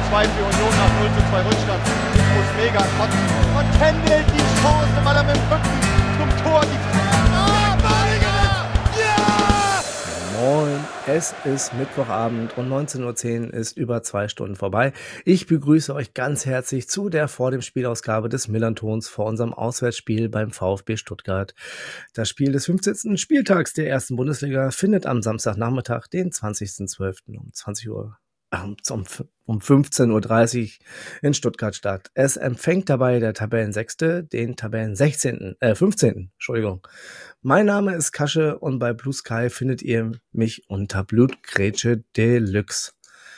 2 für Union nach 0:2 Rückstand. Nico Mega kotzen. Und Kendall die Chance, weil er mit dem Rücken zum Tor die Moin, es ist Mittwochabend und 19:10 Uhr ist über 2 Stunden vorbei. Ich begrüße euch ganz herzlich zu der vor dem Spielausgabe des Millern-Tons vor unserem Auswärtsspiel beim VfB Stuttgart. Das Spiel des 15. Spieltags der ersten Bundesliga findet am Samstagnachmittag, den 20.12. um 15:30 Uhr in Stuttgart statt. Es empfängt dabei der Tabellensechste, den Tabellen 15. Entschuldigung. Mein Name ist Kasche und bei Blue Sky findet ihr mich unter Blutgrätsche Deluxe.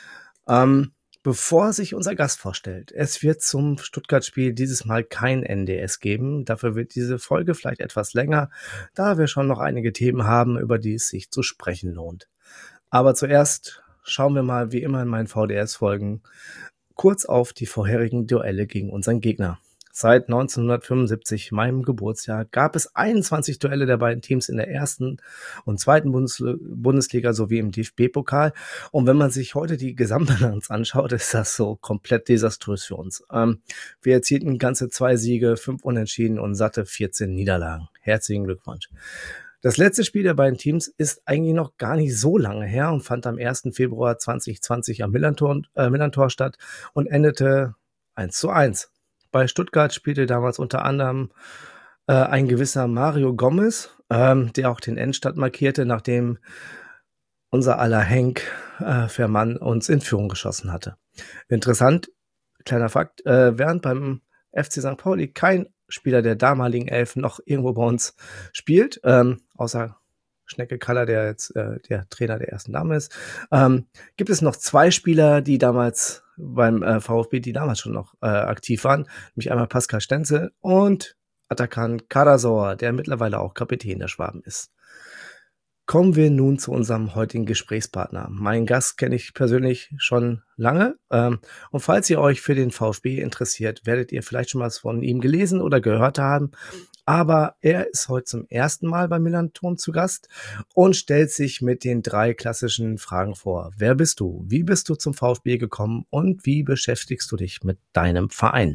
Bevor sich unser Gast vorstellt, es wird zum Stuttgart-Spiel dieses Mal kein NDS geben. Dafür wird diese Folge vielleicht etwas länger, da wir schon noch einige Themen haben, über die es sich zu sprechen lohnt. Aber zuerst schauen wir mal, wie immer in meinen VDS-Folgen, kurz auf die vorherigen Duelle gegen unseren Gegner. Seit 1975, meinem Geburtsjahr, gab es 21 Duelle der beiden Teams in der ersten und zweiten Bundesliga sowie im DFB-Pokal. Und wenn man sich heute die Gesamtbilanz anschaut, ist das so komplett desaströs für uns. Wir erzielten ganze 2 Siege, 5 Unentschieden und satte 14 Niederlagen. Herzlichen Glückwunsch. Das letzte Spiel der beiden Teams ist eigentlich noch gar nicht so lange her und fand am 1. Februar 2020 am Millern-Tor statt und endete 1:1. Bei Stuttgart spielte damals unter anderem ein gewisser Mario Gomez, der auch den Endstand markierte, nachdem unser aller Henk Vermann uns in Führung geschossen hatte. Interessant, kleiner Fakt, während beim FC St. Pauli kein Spieler der damaligen Elf noch irgendwo bei uns spielt, außer Schnecke Kaller, der jetzt der Trainer der ersten Dame ist, gibt es noch 2 Spieler, die damals beim VfB, die damals schon noch aktiv waren, nämlich einmal Pascal Stenzel und Atakan Karasor, der mittlerweile auch Kapitän der Schwaben ist. Kommen wir nun zu unserem heutigen Gesprächspartner. Meinen Gast kenne ich persönlich schon lange. Und falls ihr euch für den VfB interessiert, werdet ihr vielleicht schon was von ihm gelesen oder gehört haben. Aber er ist heute zum ersten Mal beim Millern-Ton zu Gast und stellt sich mit den 3 klassischen Fragen vor. Wer bist du? Wie bist du zum VfB gekommen? Und wie beschäftigst du dich mit deinem Verein?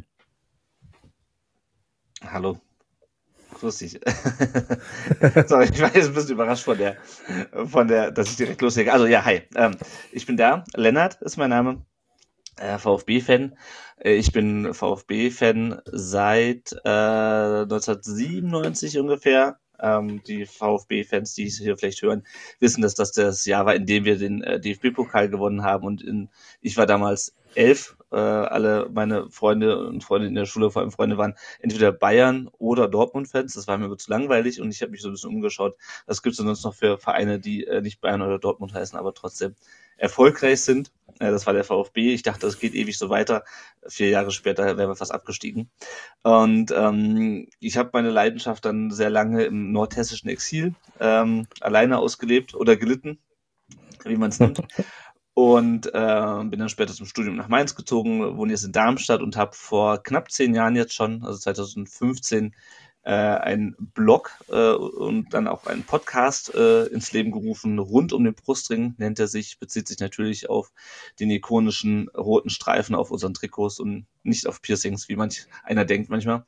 Hallo. Grüß dich. Sorry, ich war jetzt ein bisschen überrascht von der, dass ich direkt loslege. Also ja, hi. Ich bin da. Lennart ist mein Name. VfB-Fan. Ich bin VfB-Fan seit 1997 ungefähr. Die VfB-Fans, die es hier vielleicht hören, wissen, dass das das Jahr war, in dem wir den DFB-Pokal gewonnen haben. Und ich war damals 11. Alle meine Freunde und Freundinnen in der Schule, vor allem Freunde, waren entweder Bayern- oder Dortmund-Fans. Das war mir aber zu langweilig und ich habe mich so ein bisschen umgeschaut. Was gibt es denn sonst noch für Vereine, die nicht Bayern oder Dortmund heißen, aber trotzdem erfolgreich sind? Das war der VfB. Ich dachte, das geht ewig so weiter. 4 Jahre später wären wir fast abgestiegen. Und ich habe meine Leidenschaft dann sehr lange im nordhessischen Exil alleine ausgelebt oder gelitten, wie man es nimmt. Und bin dann später zum Studium nach Mainz gezogen, wohne jetzt in Darmstadt und habe vor knapp 10 Jahren jetzt schon, also 2015, einen Blog und dann auch einen Podcast ins Leben gerufen, rund um den Brustring nennt er sich, bezieht sich natürlich auf den ikonischen roten Streifen auf unseren Trikots und nicht auf Piercings, wie manch einer denkt manchmal.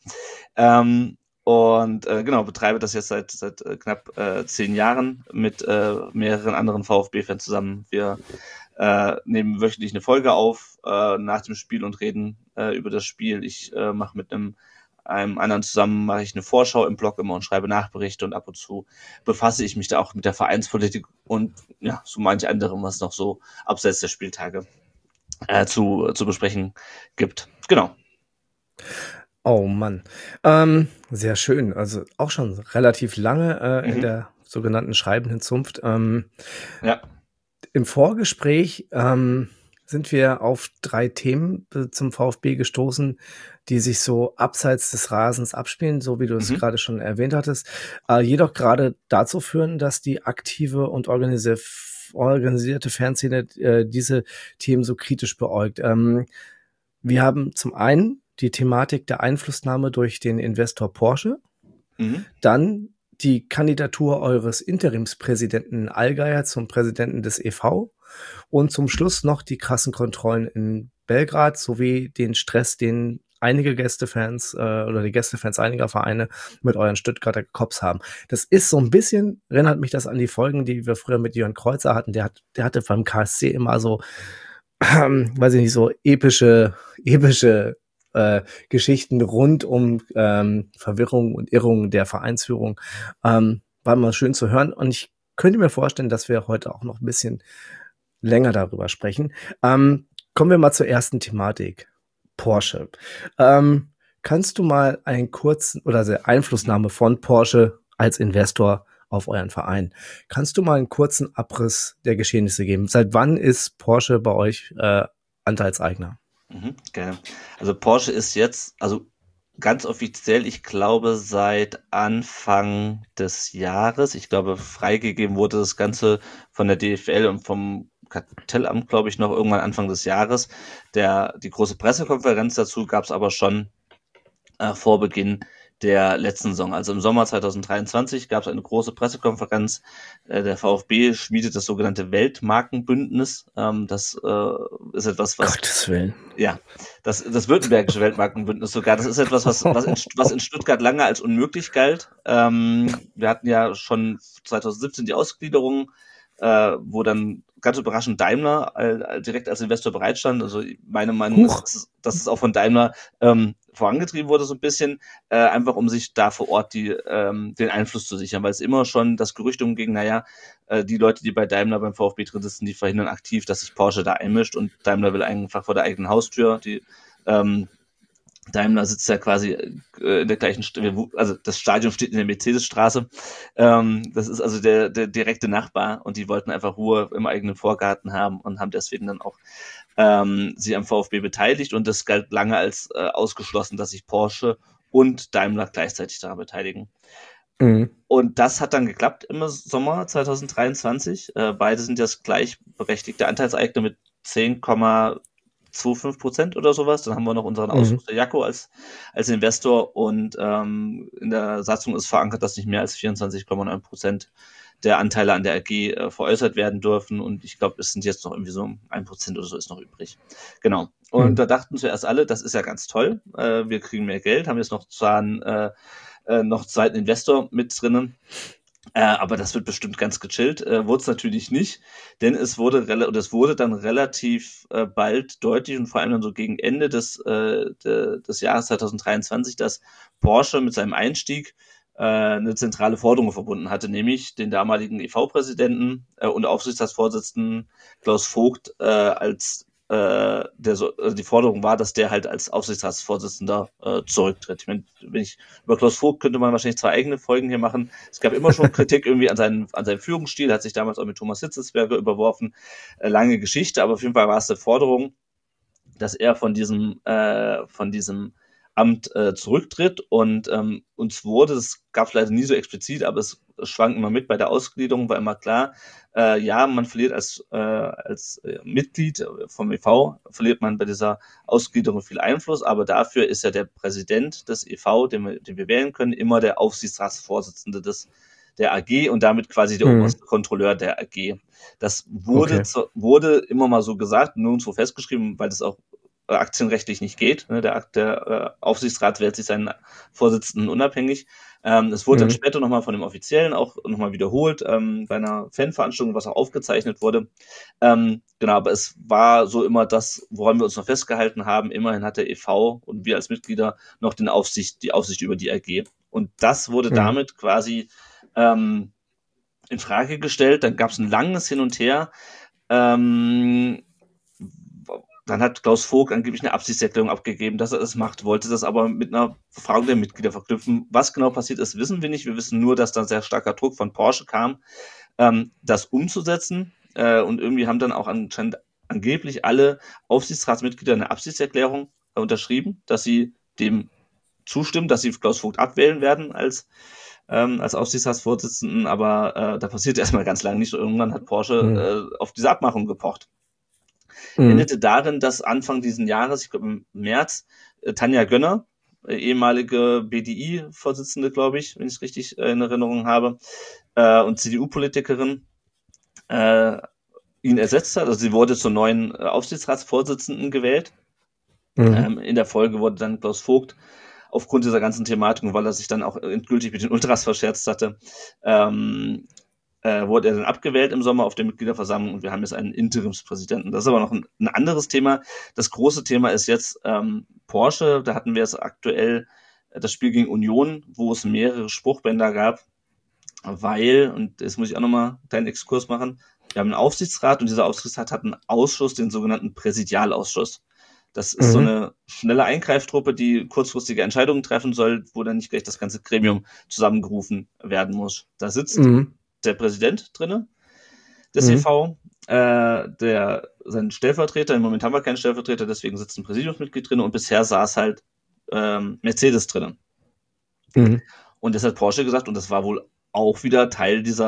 Genau, betreibe das jetzt seit knapp 10 Jahren mit mehreren anderen VfB-Fans zusammen. Wir nehmen wöchentlich eine Folge auf nach dem Spiel und reden über das Spiel. Ich mache mit einem anderen zusammen, mache ich eine Vorschau im Blog immer und schreibe Nachberichte und ab und zu befasse ich mich da auch mit der Vereinspolitik und ja, so manch anderem, was noch so abseits der Spieltage zu besprechen gibt. Genau. Oh Mann, sehr schön. Also auch schon relativ lange in der sogenannten schreibenden Zunft. Ja. Im Vorgespräch sind wir auf 3 Themen zum VfB gestoßen, die sich so abseits des Rasens abspielen, so wie du es gerade schon erwähnt hattest, jedoch gerade dazu führen, dass die aktive und organisierte Fanszene diese Themen so kritisch beäugt. Wir haben zum einen die Thematik der Einflussnahme durch den Investor Porsche, dann die Kandidatur eures Interimspräsidenten Allgeier zum Präsidenten des e.V. und zum Schluss noch die krassen Kontrollen in Belgrad sowie den Stress, den einige Gästefans oder die Gästefans einiger Vereine mit euren Stuttgarter Cops haben. Das ist so ein bisschen, erinnert mich das an die Folgen, die wir früher mit Jörn Kreuzer hatten. Der hatte beim KSC immer so, weiß ich nicht, so epische Geschichten rund um Verwirrung und Irrung der Vereinsführung. War immer schön zu hören. Und ich könnte mir vorstellen, dass wir heute auch noch ein bisschen länger darüber sprechen. Kommen wir mal zur ersten Thematik. Porsche. Kannst du mal einen kurzen oder die Einflussnahme von Porsche als Investor auf euren Verein? Kannst du mal einen kurzen Abriss der Geschehnisse geben? Seit wann ist Porsche bei euch Anteilseigner? Gerne. Also Porsche ist jetzt, also ganz offiziell, ich glaube, seit Anfang des Jahres, ich glaube, freigegeben wurde das Ganze von der DFL und vom Kartellamt, glaube ich, noch irgendwann Anfang des Jahres. Die große Pressekonferenz dazu gab es aber schon vor Beginn der letzten Saison. Also im Sommer 2023 gab es eine große Pressekonferenz. Der VfB schmiedet das sogenannte Weltmarkenbündnis. Das ist etwas, was... Gottes Willen. Ja, das württembergische Weltmarkenbündnis sogar. Das ist etwas, was in Stuttgart lange als unmöglich galt. Wir hatten ja schon 2017 die Ausgliederung, wo dann ganz überraschend Daimler direkt als Investor bereitstand. Also meine Meinung ist, dass es auch von Daimler vorangetrieben wurde so ein bisschen, einfach um sich da vor Ort den Einfluss zu sichern, weil es immer schon das Gerücht umging, die Leute, die bei Daimler beim VfB drin sitzen, die verhindern aktiv, dass sich Porsche da einmischt und Daimler will einfach vor der eigenen Haustür. Daimler sitzt ja quasi in der gleichen, also das Stadion steht in der Mercedesstraße. Das ist also der direkte Nachbar und die wollten einfach Ruhe im eigenen Vorgarten haben und haben deswegen dann auch sie am VfB beteiligt und das galt lange als ausgeschlossen, dass sich Porsche und Daimler gleichzeitig daran beteiligen. Mhm. Und das hat dann geklappt im Sommer 2023. Beide sind jetzt gleichberechtigte Anteilseigner mit 10,25% oder sowas. Dann haben wir noch unseren Ausschuss der Jaco als Investor und in der Satzung ist verankert, dass nicht mehr als 24,9% der Anteile an der AG veräußert werden dürfen und ich glaube, es sind jetzt noch irgendwie so 1% oder so ist noch übrig. Genau. Und da dachten zuerst alle, das ist ja ganz toll, wir kriegen mehr Geld, haben jetzt noch zwar noch zweiten Investor mit drinnen, aber das wird bestimmt ganz gechillt. Wurde es natürlich nicht, denn es wurde dann relativ bald deutlich und vor allem dann so gegen Ende des Jahres 2023, dass Porsche mit seinem Einstieg eine zentrale Forderung verbunden hatte, nämlich den damaligen EV-Präsidenten und Aufsichtsratsvorsitzenden Klaus Vogt die Forderung war, dass der halt als Aufsichtsratsvorsitzender zurücktritt. Ich meine, über Klaus Vogt könnte man wahrscheinlich 2 eigene Folgen hier machen. Es gab immer schon Kritik irgendwie an seinem Führungsstil, hat sich damals auch mit Thomas Hitzelsberger überworfen. Lange Geschichte, aber auf jeden Fall war es eine Forderung, dass er von diesem Amt zurücktritt und uns wurde, das gab es leider nie so explizit, aber es schwang immer mit bei der Ausgliederung, war immer klar, man verliert als Mitglied vom e.V., verliert man bei dieser Ausgliederung viel Einfluss, aber dafür ist ja der Präsident des e.V., den wir wählen können, immer der Aufsichtsratsvorsitzende der AG und damit quasi der oberste Kontrolleur der AG. Das wurde immer mal so gesagt, nirgendwo festgeschrieben, weil das auch aktienrechtlich nicht geht. Ne? Der Aufsichtsrat wählt sich seinen Vorsitzenden unabhängig. Es wurde dann später nochmal von dem Offiziellen auch nochmal wiederholt, bei einer Fanveranstaltung, was auch aufgezeichnet wurde. Genau, aber es war so immer das, woran wir uns noch festgehalten haben. Immerhin hat der e.V. und wir als Mitglieder noch die Aufsicht über die AG. Und das wurde damit quasi in Frage gestellt. Dann gab es ein langes Hin und Her. Dann hat Klaus Vogt angeblich eine Absichtserklärung abgegeben, dass er das macht, wollte das aber mit einer Befragung der Mitglieder verknüpfen. Was genau passiert ist, wissen wir nicht. Wir wissen nur, dass da sehr starker Druck von Porsche kam, das umzusetzen. Und irgendwie haben dann auch angeblich alle Aufsichtsratsmitglieder eine Absichtserklärung unterschrieben, dass sie dem zustimmen, dass sie Klaus Vogt abwählen werden als Aufsichtsratsvorsitzenden. Aber da passiert erstmal ganz lange nicht. Irgendwann hat Porsche auf diese Abmachung gepocht. Endete darin, dass Anfang diesen Jahres, ich glaube im März, Tanja Gönner, ehemalige BDI-Vorsitzende, glaube ich, wenn ich es richtig in Erinnerung habe, und CDU-Politikerin, ihn ersetzt hat. Also sie wurde zur neuen Aufsichtsratsvorsitzenden gewählt. In der Folge wurde dann Klaus Vogt aufgrund dieser ganzen Thematik, und weil er sich dann auch endgültig mit den Ultras verscherzt hatte, wurde er dann abgewählt im Sommer auf der Mitgliederversammlung, und wir haben jetzt einen Interimspräsidenten. Das ist aber noch ein anderes Thema. Das große Thema ist jetzt Porsche. Da hatten wir jetzt aktuell das Spiel gegen Union, wo es mehrere Spruchbänder gab, weil, und jetzt muss ich auch nochmal einen kleinen Exkurs machen, wir haben einen Aufsichtsrat, und dieser Aufsichtsrat hat einen Ausschuss, den sogenannten Präsidialausschuss. Das ist so eine schnelle Eingreiftruppe, die kurzfristige Entscheidungen treffen soll, wo dann nicht gleich das ganze Gremium zusammengerufen werden muss. Da sitzt der Präsident drinne des e.V., sein Stellvertreter, im Moment haben wir keinen Stellvertreter, deswegen sitzt ein Präsidiumsmitglied drin, und bisher saß halt Mercedes drinnen. Und das hat Porsche gesagt, und das war wohl auch wieder Teil dieses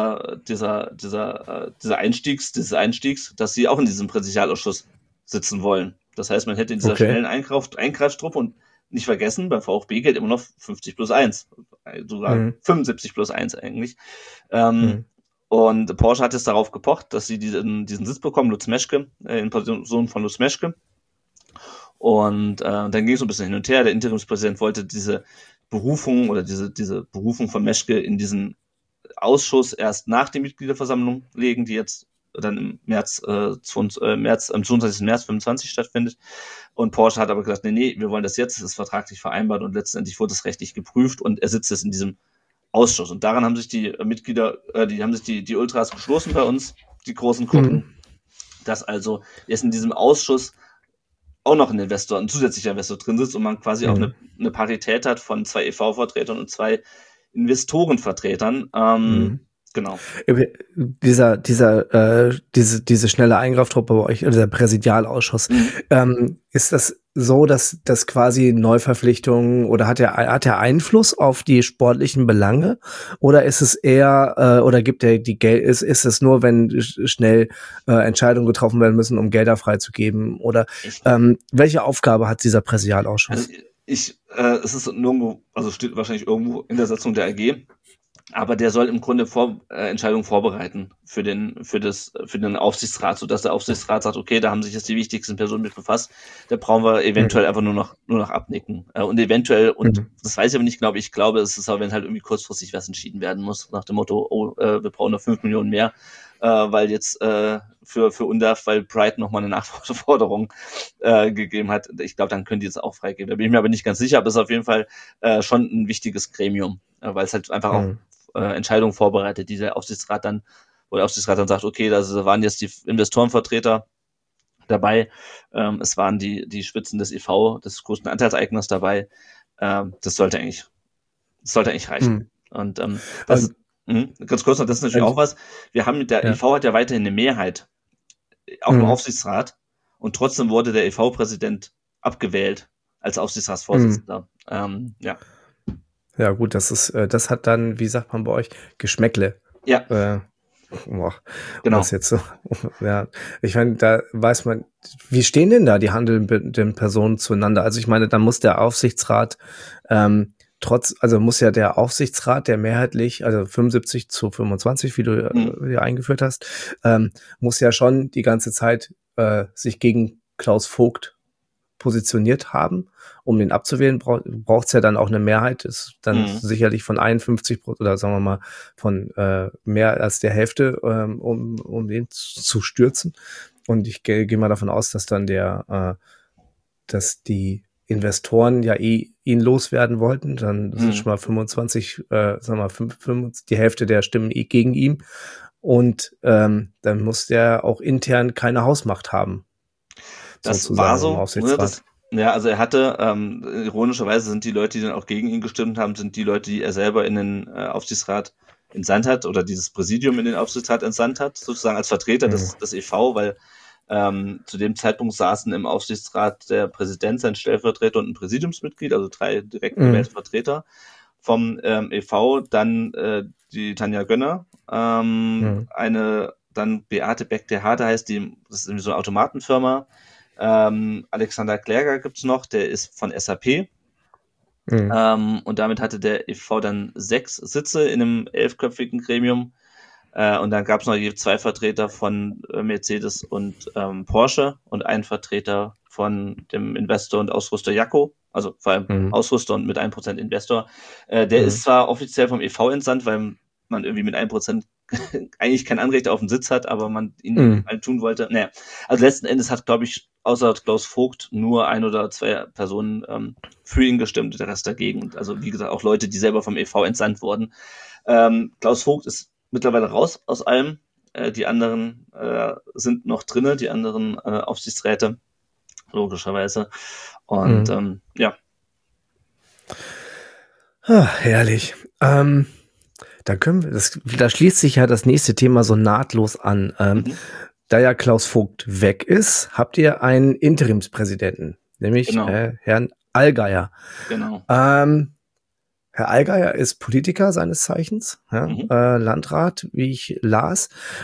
Einstiegs, dass sie auch in diesem Präsidialausschuss sitzen wollen. Das heißt, man hätte in dieser schnellen Eingreiftruppe, und nicht vergessen, beim VfB gilt immer noch 50+1, sogar 75+1 eigentlich. Und Porsche hat jetzt darauf gepocht, dass sie diesen Sitz bekommen, Lutz Meschke, in Person von Lutz Meschke. Und dann ging es so ein bisschen hin und her. Der Interimspräsident wollte diese Berufung oder diese Berufung von Meschke in diesen Ausschuss erst nach der Mitgliederversammlung legen, die jetzt dann im März, am 22. März 25 stattfindet. Und Porsche hat aber gesagt, nee, wir wollen das jetzt, das ist vertraglich vereinbart, und letztendlich wurde es rechtlich geprüft, und er sitzt jetzt in diesem Ausschuss. Und daran haben sich die Mitglieder, die Ultras geschlossen bei uns, die großen Gruppen, dass also jetzt in diesem Ausschuss auch noch ein zusätzlicher Investor drin sitzt, und man quasi auch eine Parität hat von 2 e.V.-Vertretern und 2 Investorenvertretern. Genau. Diese schnelle Eingreiftruppe bei euch, dieser Präsidialausschuss, ist das so, dass das quasi Neuverpflichtungen, oder hat er Einfluss auf die sportlichen Belange, oder ist es eher oder gibt er die Geld, ist es nur, wenn schnell Entscheidungen getroffen werden müssen, um Gelder freizugeben, oder welche Aufgabe hat dieser Präsidialausschuss? Also es ist nirgendwo, also steht wahrscheinlich irgendwo in der Satzung der AG, aber der soll im Grunde Entscheidungen vorbereiten für den Aufsichtsrat, sodass der Aufsichtsrat sagt, okay, da haben sich jetzt die wichtigsten Personen mit befasst, da brauchen wir eventuell einfach nur noch abnicken. Und eventuell, und das weiß ich aber nicht genau, ich glaube, es ist aber, wenn halt irgendwie kurzfristig was entschieden werden muss, nach dem Motto, wir brauchen noch 5 Millionen mehr, weil jetzt für UNDAF, weil Brighton nochmal eine Nachforderung gegeben hat. Ich glaube, dann können die jetzt auch freigeben. Da bin ich mir aber nicht ganz sicher, aber es ist auf jeden Fall schon ein wichtiges Gremium, weil es halt einfach auch Entscheidungen vorbereitet, wo der Aufsichtsrat dann sagt, okay, da waren jetzt die Investorenvertreter dabei, es waren die Spitzen des e.V., des größten Anteilseigners dabei, das sollte eigentlich reichen. Und ganz kurz noch, das ist natürlich auch was, wir haben der e.V. hat ja weiterhin eine Mehrheit, auch im Aufsichtsrat, und trotzdem wurde der e.V.-Präsident abgewählt als Aufsichtsratsvorsitzender. Ja, gut, das hat dann, wie sagt man bei euch, Geschmäckle. Ja. Genau. Was jetzt so, ja. Ich meine, da weiß man, wie stehen denn da die handelnden Personen zueinander? Also ich meine, da muss der Aufsichtsrat muss ja der Aufsichtsrat, der mehrheitlich, also 75-25, wie du hier eingeführt hast, muss ja schon die ganze Zeit sich gegen Klaus Vogt positioniert haben, um den abzuwählen, braucht es ja dann auch eine Mehrheit, ist dann sicherlich von 51% oder sagen wir mal von mehr als der Hälfte, um den zu stürzen. Und ich gehe mal davon aus, dass dann dass die Investoren ja ihn loswerden wollten, dann sind schon mal 25, die Hälfte der Stimmen gegen ihn, und dann muss der auch intern keine Hausmacht haben. Das war so. Also er hatte, ironischerweise sind die Leute, die dann auch gegen ihn gestimmt haben, sind die Leute, die er selber in den Aufsichtsrat entsandt hat, oder dieses Präsidium in den Aufsichtsrat entsandt hat, sozusagen als Vertreter des e.V., weil zu dem Zeitpunkt saßen im Aufsichtsrat der Präsident, sein Stellvertreter und ein Präsidiumsmitglied, also 3 direkt gewählte Vertreter vom e.V., dann die Tanja Gönner, dann Beate Beck-der-Harte heißt die, das ist irgendwie so eine Automatenfirma. Alexander Klerger gibt's noch, der ist von SAP. Und damit hatte der e.V. dann 6 Sitze in einem 11-köpfigen Gremium. Und dann gab es noch je 2 Vertreter von Mercedes und Porsche und einen Vertreter von dem Investor und Ausrüster Jacco, also vor allem Ausrüster und mit 1% Investor. Der ist zwar offiziell vom e.V. entsandt, weil man irgendwie mit 1% eigentlich kein Anrecht auf den Sitz hat, aber man ihn tun wollte. Naja, also letzten Endes hat, glaube ich, außer Klaus Vogt nur 1 oder 2 Personen für ihn gestimmt, der Rest dagegen. Und also wie gesagt, auch Leute, die selber vom e.V. entsandt wurden. Klaus Vogt ist mittlerweile raus aus allem. Die anderen sind noch drinne, die anderen Aufsichtsräte, logischerweise. Und ja. Herrlich. Da schließt sich ja das nächste Thema so nahtlos an. Da ja Klaus Vogt weg ist, habt ihr einen Interimspräsidenten, nämlich Herrn Allgeier. Genau. Herr Allgeier ist Politiker seines Zeichens, Landrat, wie ich las.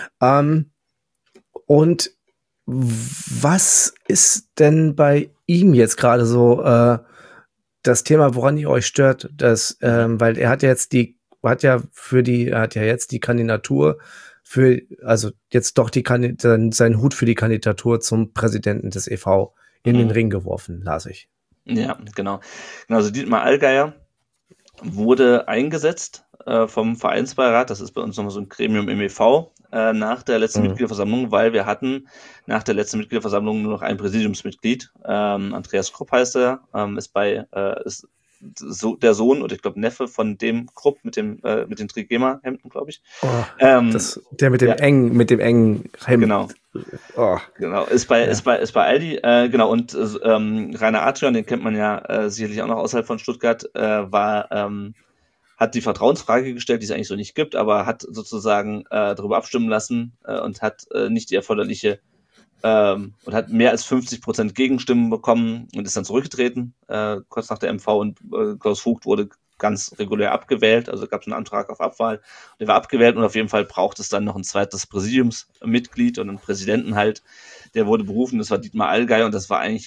Und was ist denn bei ihm jetzt gerade so das Thema, woran ihr euch stört? Weil er hat ja jetzt die Kandidatur seinen Hut für die Kandidatur zum Präsidenten des e.V. in den Ring geworfen, las ich. Ja, genau. Also Dietmar Allgeier wurde eingesetzt vom Vereinsbeirat, das ist bei uns nochmal so ein Gremium im e.V., nach der letzten Mitgliederversammlung, weil wir hatten nach der letzten Mitgliederversammlung nur noch ein Präsidiumsmitglied. Andreas Krupp heißt er, ist der Sohn oder ich glaube Neffe von dem Krupp mit den Trigema-Hemden, glaube ich. Der mit dem engen Hemd. Genau. Genau, ist bei Aldi, genau, und Rainer Adrian, den kennt man ja sicherlich auch noch außerhalb von Stuttgart, hat die Vertrauensfrage gestellt, die es eigentlich so nicht gibt, aber hat sozusagen darüber abstimmen lassen und hat nicht die erforderliche und hat mehr als 50% Gegenstimmen bekommen und ist dann zurückgetreten, kurz nach der MV, und Klaus Vogt wurde ganz regulär abgewählt, also gab es einen Antrag auf Abwahl, der war abgewählt und auf jeden Fall braucht es dann noch ein zweites Präsidiumsmitglied und einen Präsidenten halt, der wurde berufen, das war Dietmar Allgeier, und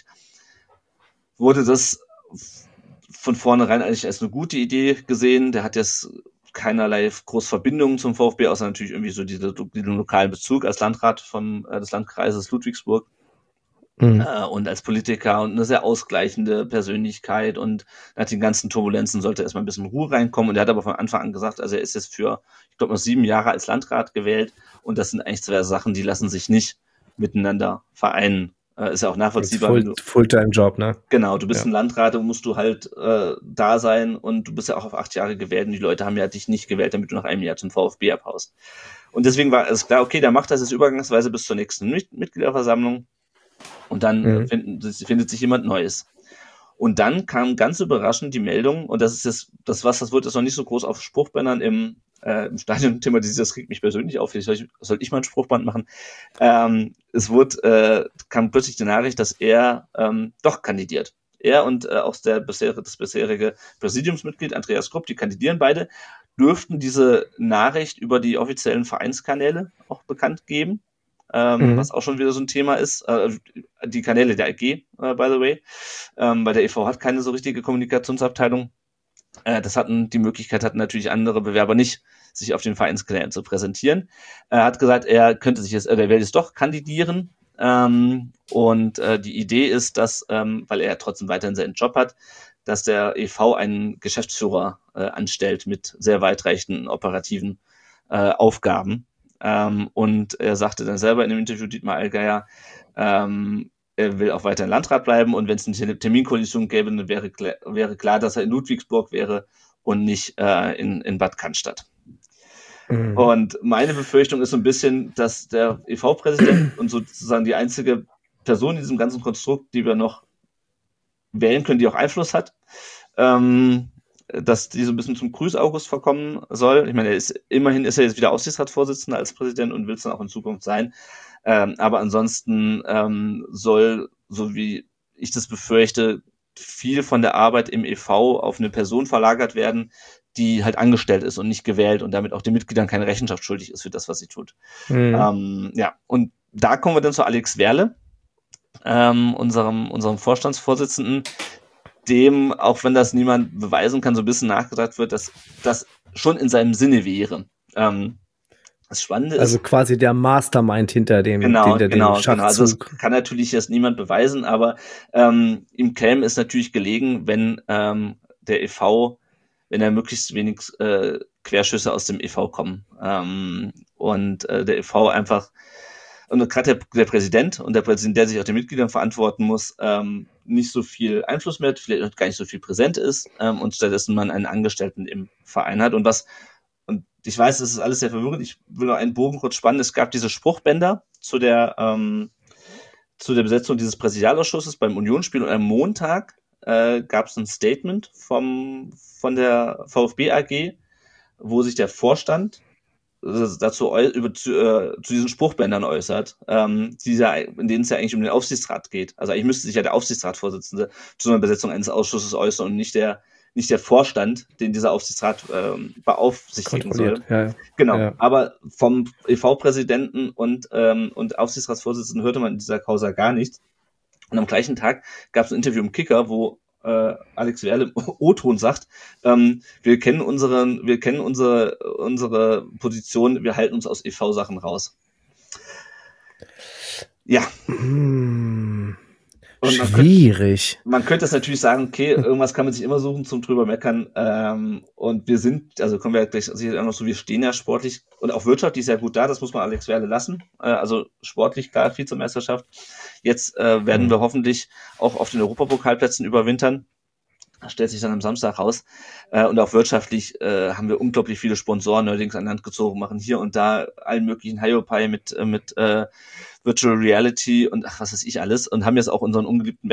wurde das von vornherein eigentlich als eine gute Idee gesehen. Der hat jetzt keinerlei groß Verbindungen zum VfB, außer natürlich irgendwie so diesen lokalen Bezug als Landrat des Landkreises Ludwigsburg und als Politiker und eine sehr ausgleichende Persönlichkeit, und nach den ganzen Turbulenzen sollte erstmal ein bisschen Ruhe reinkommen, und er hat aber von Anfang an gesagt, also er ist jetzt für, ich glaube, noch 7 Jahre als Landrat gewählt, und das sind eigentlich 2 Sachen, die lassen sich nicht miteinander vereinen. Ist ja auch nachvollziehbar. Fulltime-Job, ne? Genau, du bist ein Landrat, da musst du halt da sein, und du bist ja auch auf 8 Jahre gewählt, und die Leute haben ja dich nicht gewählt, damit du nach einem Jahr zum VfB abhaust. Und deswegen war es klar, okay, der macht das jetzt übergangsweise bis zur nächsten Mitgliederversammlung, und dann findet sich jemand Neues. Und dann kam ganz überraschend die Meldung, und das ist jetzt, das wird jetzt noch nicht so groß auf Spruchbändern im Stadion thematisiert, das regt mich persönlich auf, soll ich mal ein Spruchband machen. Kam plötzlich die Nachricht, dass er doch kandidiert. Er und auch das bisherige Präsidiumsmitglied Andreas Krupp, die kandidieren beide, dürften diese Nachricht über die offiziellen Vereinskanäle auch bekannt geben. Was auch schon wieder so ein Thema ist. Die Kanäle der AG, by the way. Weil der e.V. hat keine so richtige Kommunikationsabteilung. Die Möglichkeit hatten natürlich andere Bewerber nicht, sich auf den Vereinskanälen zu präsentieren. Er hat gesagt, er will jetzt doch kandidieren. Die Idee ist, dass, weil er trotzdem weiterhin seinen Job hat, dass der e.V. einen Geschäftsführer anstellt mit sehr weitreichenden operativen Aufgaben. Und er sagte dann selber in dem Interview, Dietmar Allgeier, er will auch weiter Landrat bleiben, und wenn es eine Terminkollision gäbe, dann wäre klar, dass er in Ludwigsburg wäre und nicht in Bad Cannstatt. Und meine Befürchtung ist so ein bisschen, dass der e.V.-Präsident und sozusagen die einzige Person in diesem ganzen Konstrukt, die wir noch wählen können, die auch Einfluss hat, dass die so ein bisschen zum Grüß-August verkommen soll. Ich meine, immerhin ist er jetzt wieder Aufsichtsratsvorsitzender als Präsident und will es dann auch in Zukunft sein. Aber ansonsten soll, so wie ich das befürchte, viel von der Arbeit im e.V. auf eine Person verlagert werden, die halt angestellt ist und nicht gewählt und damit auch den Mitgliedern keine Rechenschaft schuldig ist für das, was sie tut. Und da kommen wir dann zu Alex Werle, unserem Vorstandsvorsitzenden, dem, auch wenn das niemand beweisen kann, so ein bisschen nachgesagt wird, dass das schon in seinem Sinne wäre. Das Spannende ist, also quasi der Mastermind hinter dem, genau. dem Schachzug. Also das kann natürlich jetzt niemand beweisen, aber im Kelm ist natürlich gelegen, wenn der e.V., wenn da möglichst wenig Querschüsse aus dem e.V. kommen. Und der e.V. einfach, und gerade der Präsident und der Präsident, der sich auch den Mitgliedern verantworten muss, nicht so viel Einfluss mehr hat, vielleicht gar nicht so viel präsent ist und stattdessen man einen Angestellten im Verein hat. Und ich weiß, das ist alles sehr verwirrend, ich will noch einen Bogen kurz spannen. Es gab diese Spruchbänder zu der Besetzung dieses Präsidialausschusses beim Unionsspiel und am Montag gab es ein Statement von der VfB AG, wo sich der Vorstand dazu zu diesen Spruchbändern äußert, in denen es ja eigentlich um den Aufsichtsrat geht. Also eigentlich müsste sich ja der Aufsichtsratsvorsitzende zu einer Besetzung eines Ausschusses äußern und nicht der Vorstand, den dieser Aufsichtsrat beaufsichtigen soll. Ja. Genau. Ja. Aber vom EV-Präsidenten und Aufsichtsratsvorsitzenden hörte man in dieser Causa gar nichts. Und am gleichen Tag gab es ein Interview im Kicker, wo Alex Werle im O-Ton sagt, wir kennen unsere Position, wir halten uns aus EV-Sachen raus. Ja. Und schwierig. Man könnte das natürlich sagen, okay, irgendwas kann man sich immer suchen zum drüber meckern. Und kommen wir gleich sicher auch noch so, wir stehen ja sportlich und auch wirtschaftlich sehr gut da, das muss man Alex Werle lassen. Also sportlich klar, Vizemeisterschaft. Jetzt werden wir hoffentlich auch auf den Europapokalplätzen überwintern. Das stellt sich dann am Samstag raus. Und auch wirtschaftlich haben wir unglaublich viele Sponsoren neuerdings an Land gezogen, machen hier und da allen möglichen Hiopai mit Virtual Reality und was weiß ich alles und haben jetzt auch unseren ungeliebten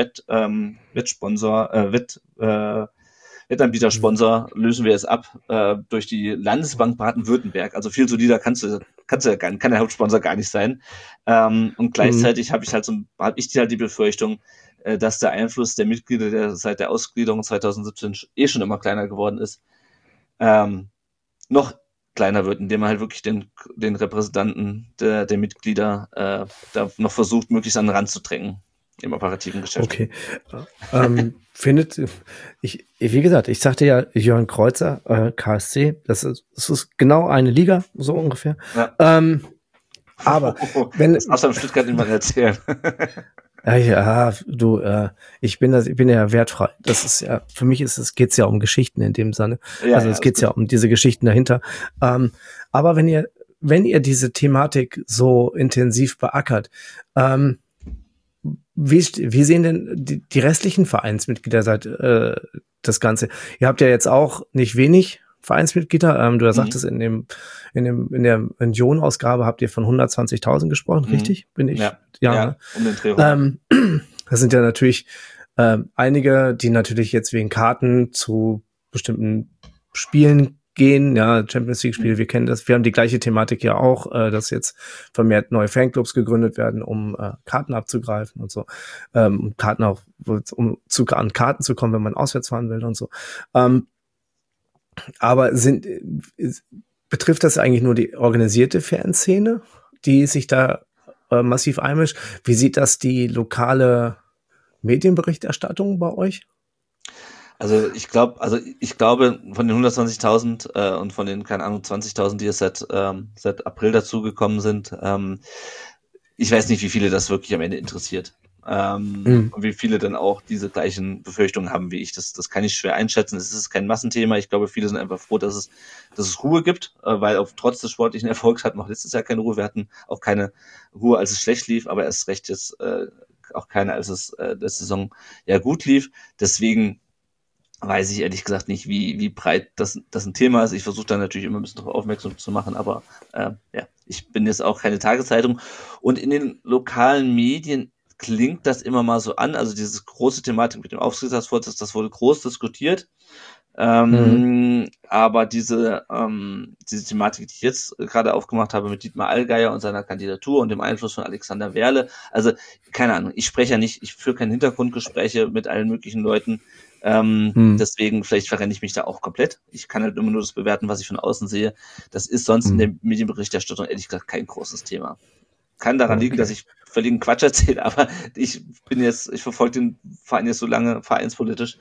Wettanbietersponsor lösen wir jetzt ab durch die Landesbank Baden-Württemberg. Also viel solider kann der Hauptsponsor gar nicht sein. Und gleichzeitig habe ich die Befürchtung, dass der Einfluss der Mitglieder, der seit der Ausgliederung 2017 schon immer kleiner geworden ist, noch kleiner wird, indem man halt wirklich den Repräsentanten der Mitglieder da noch versucht, möglichst an den Rand zu drängen im operativen Geschäft. Okay. Wie gesagt, ich sagte ja, Jörn Kreuzer, KSC, das ist genau eine Liga, so ungefähr. Ja. Aber das darfst du am Stuttgart nicht mal erzählen. Ja, ich bin ja wertfrei. Das ist ja, für mich geht's ja um Geschichten in dem Sinne. Ja, es geht ja um diese Geschichten dahinter. Aber wenn ihr diese Thematik so intensiv beackert, wie sehen denn die restlichen Vereinsmitglieder seit das Ganze? Ihr habt ja jetzt auch nicht wenig Vereinsmitglieder. Du sagtest, in der Union-Ausgabe habt ihr von 120.000 gesprochen, richtig? Bin ich? Ja, um den Dreh. Das sind ja natürlich einige, die natürlich jetzt wegen Karten zu bestimmten Spielen gehen, ja, Champions League Spiele, wir kennen das. Wir haben die gleiche Thematik ja auch, dass jetzt vermehrt neue Fanclubs gegründet werden, um Karten abzugreifen und so, Karten auch, um an Karten zu kommen, wenn man auswärts fahren will und so. Aber betrifft das eigentlich nur die organisierte Fanszene, die sich da massiv einmischt? Wie sieht das die lokale Medienberichterstattung bei euch? Also ich glaube, von den 120.000 und von den, keine Ahnung, 20.000, die jetzt seit April dazugekommen sind, ich weiß nicht, wie viele das wirklich am Ende interessiert. Und wie viele dann auch diese gleichen Befürchtungen haben wie ich. Das kann ich schwer einschätzen. Es ist kein Massenthema. Ich glaube, viele sind einfach froh, dass es Ruhe gibt, weil trotz des sportlichen Erfolgs hatten wir auch letztes Jahr keine Ruhe. Wir hatten auch keine Ruhe, als es schlecht lief, aber erst recht jetzt auch keine, als es der Saison ja gut lief. Deswegen weiß ich ehrlich gesagt nicht, wie breit das ein Thema ist. Ich versuche da natürlich immer ein bisschen darauf aufmerksam zu machen, aber ich bin jetzt auch keine Tageszeitung. Und in den lokalen Medien klingt das immer mal so an, also diese große Thematik mit dem Aufsichtsratsvorsitz, das wurde groß diskutiert. Aber diese Thematik, die ich jetzt gerade aufgemacht habe mit Dietmar Allgeier und seiner Kandidatur und dem Einfluss von Alexander Werle, also keine Ahnung, ich führe keine Hintergrundgespräche mit allen möglichen Leuten, deswegen vielleicht verrenne ich mich da auch komplett. Ich kann halt immer nur das bewerten, was ich von außen sehe. Das ist sonst in der Medienberichterstattung ehrlich gesagt kein großes Thema. Kann daran liegen, dass ich völligen Quatsch erzähle, aber ich verfolge den Verein jetzt so lange vereinspolitisch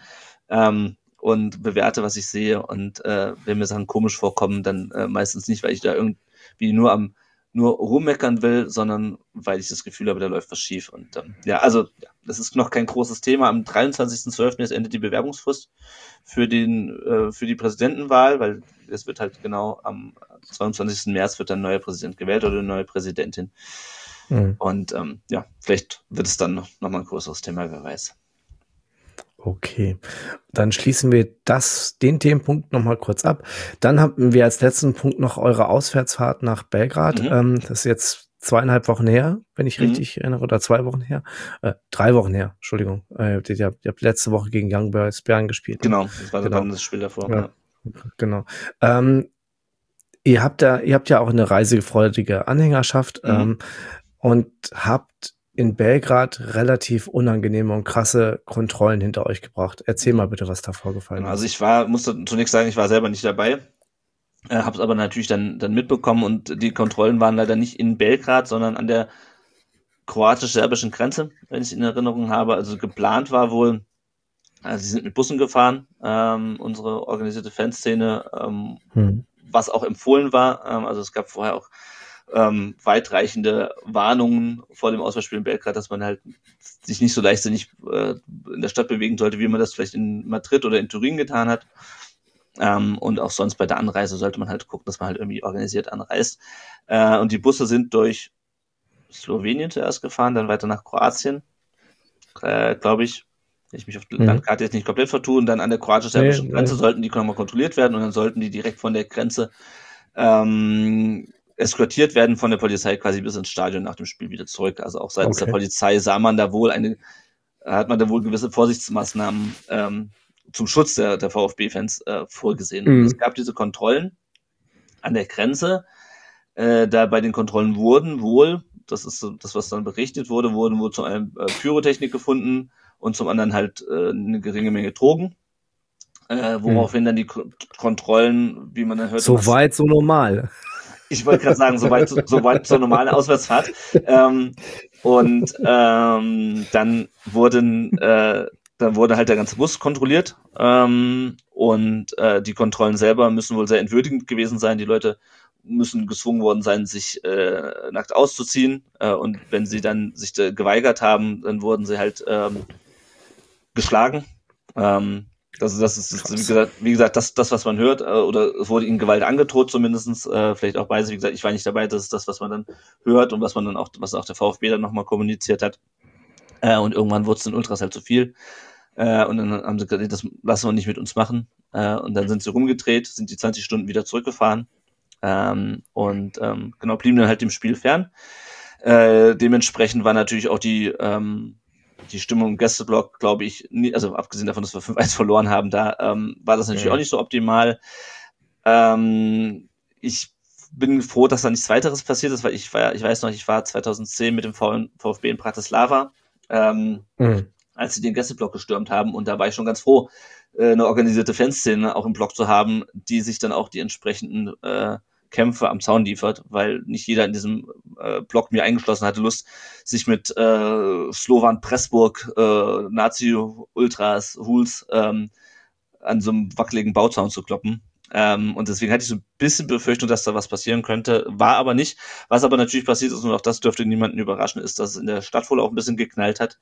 und bewerte, was ich sehe, und wenn mir Sachen komisch vorkommen, dann meistens nicht, weil ich da wie nur rummeckern will, sondern weil ich das Gefühl habe, da läuft was schief. Und das ist noch kein großes Thema. Am 23.12. jetzt endet die Bewerbungsfrist für die Präsidentenwahl, weil es wird halt genau am 22. März wird dann ein neuer Präsident gewählt oder eine neue Präsidentin. Und vielleicht wird es dann noch mal ein größeres Thema, wer weiß. Okay, dann schließen wir den Themenpunkt nochmal kurz ab. Dann haben wir als letzten Punkt noch eure Auswärtsfahrt nach Belgrad. Das ist jetzt 2,5 Wochen her, wenn ich richtig erinnere, oder 2 Wochen her. 3 Wochen her, Entschuldigung. Ihr habt letzte Woche gegen Young Boys Bern gespielt. Genau, das war dann das Spiel davor. Ja. Genau. Ihr habt ja auch eine reisefreudige Anhängerschaft und habt in Belgrad relativ unangenehme und krasse Kontrollen hinter euch gebracht. Erzähl mal bitte, was da vorgefallen ist. Also ich musste zunächst sagen, ich war selber nicht dabei, habe es aber natürlich dann mitbekommen und die Kontrollen waren leider nicht in Belgrad, sondern an der kroatisch-serbischen Grenze, wenn ich es in Erinnerung habe. Also geplant war wohl, sie sind mit Bussen gefahren, unsere organisierte Fanszene, was auch empfohlen war. Also es gab vorher auch weitreichende Warnungen vor dem Auswärtsspiel in Belgrad, dass man halt sich nicht so leichtsinnig in der Stadt bewegen sollte, wie man das vielleicht in Madrid oder in Turin getan hat. Und auch sonst bei der Anreise sollte man halt gucken, dass man halt irgendwie organisiert anreist. Und die Busse sind durch Slowenien zuerst gefahren, dann weiter nach Kroatien, glaube ich. Wenn ich mich auf die Landkarte jetzt nicht komplett vertue, und dann an der kroatisch-serbischen Grenze sollten die nochmal kontrolliert werden und dann sollten die direkt von der Grenze eskortiert werden von der Polizei quasi bis ins Stadion nach dem Spiel wieder zurück. Also auch seitens der Polizei hat man da wohl gewisse Vorsichtsmaßnahmen zum Schutz der VfB-Fans vorgesehen. Und es gab diese Kontrollen an der Grenze. Da bei den Kontrollen wurden wohl, das ist so das, was dann berichtet wurde, wurden wohl zum einen Pyrotechnik gefunden und zum anderen halt eine geringe Menge Drogen. Woraufhin dann die Kontrollen, wie man dann hört... So weit, so normal. Ich wollte gerade sagen, so weit zur normalen Auswärtsfahrt. Dann wurde halt der ganze Bus kontrolliert. Die Kontrollen selber müssen wohl sehr entwürdigend gewesen sein. Die Leute müssen gezwungen worden sein, sich nackt auszuziehen. Und wenn sie dann sich geweigert haben, dann wurden sie halt geschlagen. Das ist, wie gesagt, das, was man hört, oder es wurde ihnen Gewalt angedroht, zumindestens, vielleicht auch beides. Wie gesagt, ich war nicht dabei, das ist das, was man dann hört und was auch der VfB dann nochmal kommuniziert hat. Und irgendwann wurde es den Ultras halt zu viel. Und dann haben sie gesagt, das lassen wir nicht mit uns machen. Und dann sind sie rumgedreht, sind die 20 Stunden wieder zurückgefahren. Blieben dann halt dem Spiel fern. Dementsprechend war natürlich auch die Stimmung im Gästeblock, glaube ich, also abgesehen davon, dass wir 5-1 verloren haben, da war das natürlich auch nicht so optimal. Ich bin froh, dass da nichts weiteres passiert ist, weil ich weiß noch, ich war 2010 mit dem VfB in Bratislava, als sie den Gästeblock gestürmt haben, und da war ich schon ganz froh, eine organisierte Fanszene auch im Block zu haben, die sich dann auch die entsprechenden Kämpfe am Zaun liefert, weil nicht jeder in diesem Block, mir eingeschlossen, hatte Lust, sich mit Slovan Pressburg, Nazi-Ultras, Huls an so einem wackeligen Bauzaun zu kloppen. Und deswegen hatte ich so ein bisschen Befürchtung, dass da was passieren könnte, war aber nicht. Was aber natürlich passiert ist, und auch das dürfte niemanden überraschen, ist, dass es in der Stadt wohl auch ein bisschen geknallt hat.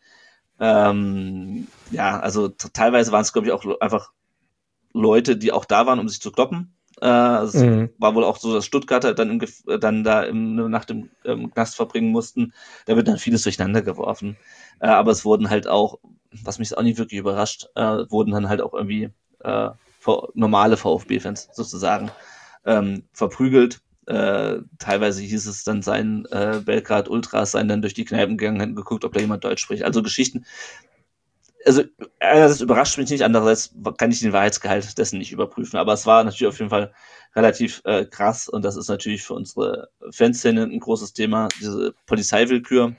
Also teilweise waren es, glaube ich, auch einfach Leute, die auch da waren, um sich zu kloppen. Es war wohl auch so, dass Stuttgarter dann eine Nacht im Knast verbringen mussten. Da wird dann vieles durcheinander geworfen. Aber es wurden halt auch, was mich auch nicht wirklich überrascht, wurden dann halt auch irgendwie normale VfB-Fans sozusagen verprügelt. Teilweise hieß es dann, Belgrad Ultras seien dann durch die Kneipen gegangen, hätten geguckt, ob da jemand Deutsch spricht. Also Geschichten. Also das überrascht mich nicht, andererseits kann ich den Wahrheitsgehalt dessen nicht überprüfen. Aber es war natürlich auf jeden Fall relativ krass, und das ist natürlich für unsere Fanszene ein großes Thema, diese Polizeiwillkür.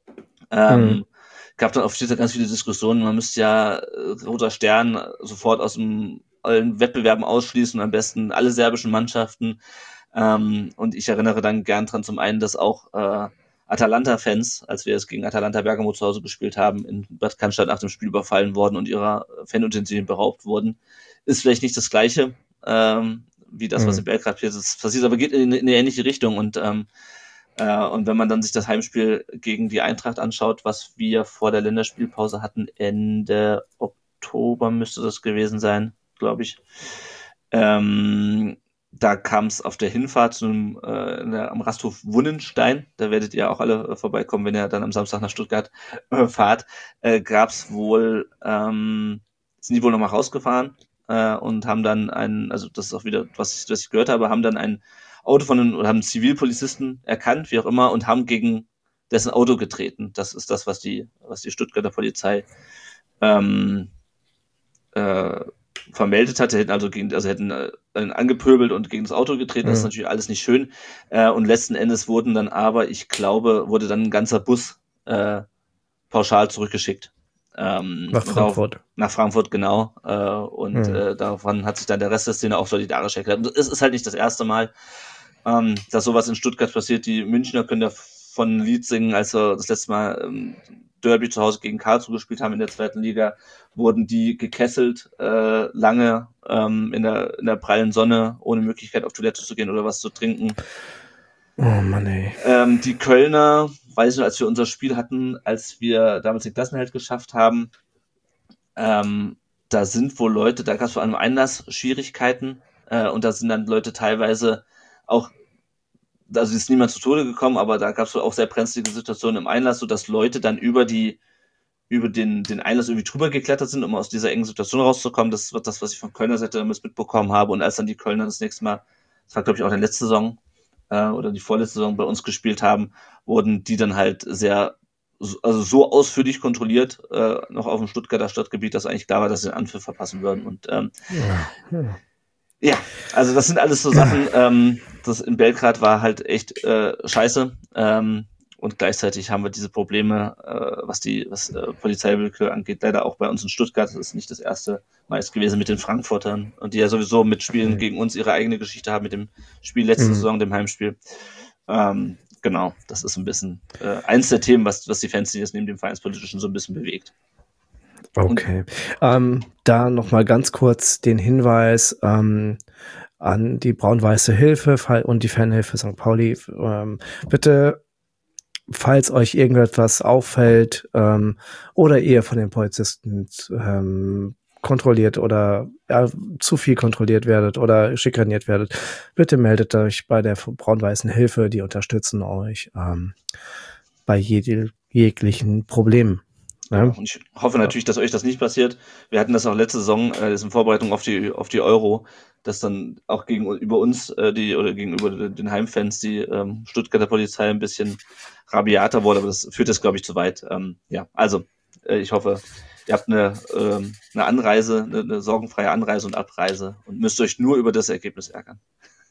Gab dann auf Twitter ganz viele Diskussionen, man müsste ja Roter Stern sofort aus allen Wettbewerben ausschließen, am besten alle serbischen Mannschaften. Und ich erinnere dann gern dran, zum einen, dass auch Atalanta-Fans, als wir es gegen Atalanta Bergamo zu Hause gespielt haben, in Bad Cannstatt nach dem Spiel überfallen worden und ihrer Fanutensilien beraubt wurden. Ist vielleicht nicht das Gleiche, wie das, was in Belgrad passiert, aber geht in eine ähnliche Richtung. Und wenn man dann sich das Heimspiel gegen die Eintracht anschaut, was wir vor der Länderspielpause hatten, Ende Oktober müsste das gewesen sein, glaube ich. Da kam es auf der Hinfahrt am Rasthof Wunnenstein, da werdet ihr auch alle vorbeikommen, wenn ihr dann am Samstag nach Stuttgart fahrt, gab's wohl, sind die wohl nochmal rausgefahren und haben dann also das ist auch wieder, was ich gehört habe, haben dann ein Auto oder haben einen Zivilpolizisten erkannt, wie auch immer, und haben gegen dessen Auto getreten. Das ist das, was die Stuttgarter Polizei vermeldet hatte, hätten angepöbelt und gegen das Auto getreten. Das ist natürlich alles nicht schön. Und letzten Endes wurde dann ein ganzer Bus pauschal zurückgeschickt. Nach Frankfurt. Nach Frankfurt, genau. Davon hat sich dann der Rest der Szene auch solidarisch erklärt. Und es ist halt nicht das erste Mal, dass sowas in Stuttgart passiert. Die Münchner können davon ein Lied singen, als wir das letzte Mal Derby zu Hause gegen Karlsruhe gespielt haben in der 2. Liga, wurden die gekesselt, lange in der prallen Sonne, ohne Möglichkeit auf Toilette zu gehen oder was zu trinken. Oh Mann, ey. Die Kölner, weiß ich noch, als wir unser Spiel hatten, als wir damals den Klassenerhalt geschafft haben, da sind wohl Leute, da gab es vor allem Einlassschwierigkeiten und da sind dann Leute teilweise auch, also ist niemand zu Tode gekommen, aber da gab es auch sehr brenzlige Situationen im Einlass, sodass Leute dann über den Einlass irgendwie drüber geklettert sind, um aus dieser engen Situation rauszukommen. Das wird das, was ich von Kölner Seite damals mitbekommen habe. Und als dann die Kölner das nächste Mal, das war glaube ich auch der letzte Saison oder die vorletzte Saison bei uns gespielt haben, wurden die dann halt so ausführlich kontrolliert, noch auf dem Stuttgarter Stadtgebiet, dass eigentlich klar war, dass sie den Anpfiff verpassen würden. Und ja, also das sind alles so Sachen, das in Belgrad war halt echt scheiße. Und gleichzeitig haben wir diese Probleme, was Polizeiwillkür angeht, leider auch bei uns in Stuttgart. Das ist nicht das erste Mal gewesen mit den Frankfurtern und die ja sowieso mit Spielen gegen uns ihre eigene Geschichte haben mit dem Spiel letzte Saison, dem Heimspiel. Genau, das ist ein bisschen eins der Themen, was die Fans, die jetzt neben dem Vereinspolitischen so ein bisschen bewegt. Okay. Da nochmal ganz kurz den Hinweis an die Braun-Weiße Hilfe und die Fanhilfe St. Pauli. Bitte, falls euch irgendetwas auffällt oder ihr von den Polizisten kontrolliert oder zu viel kontrolliert werdet oder schikaniert werdet, bitte meldet euch bei der Braun-Weißen Hilfe. Die unterstützen euch bei jeglichen Problemen. Ja. Und ich hoffe natürlich, dass euch das nicht passiert. Wir hatten das auch letzte Saison, in Vorbereitung auf die Euro, dass dann auch gegenüber uns gegenüber den Heimfans die Stuttgarter Polizei ein bisschen rabiater wurde, aber das führt jetzt, glaube ich, zu weit. Also ich hoffe, ihr habt eine Anreise, eine sorgenfreie Anreise und Abreise und müsst euch nur über das Ergebnis ärgern.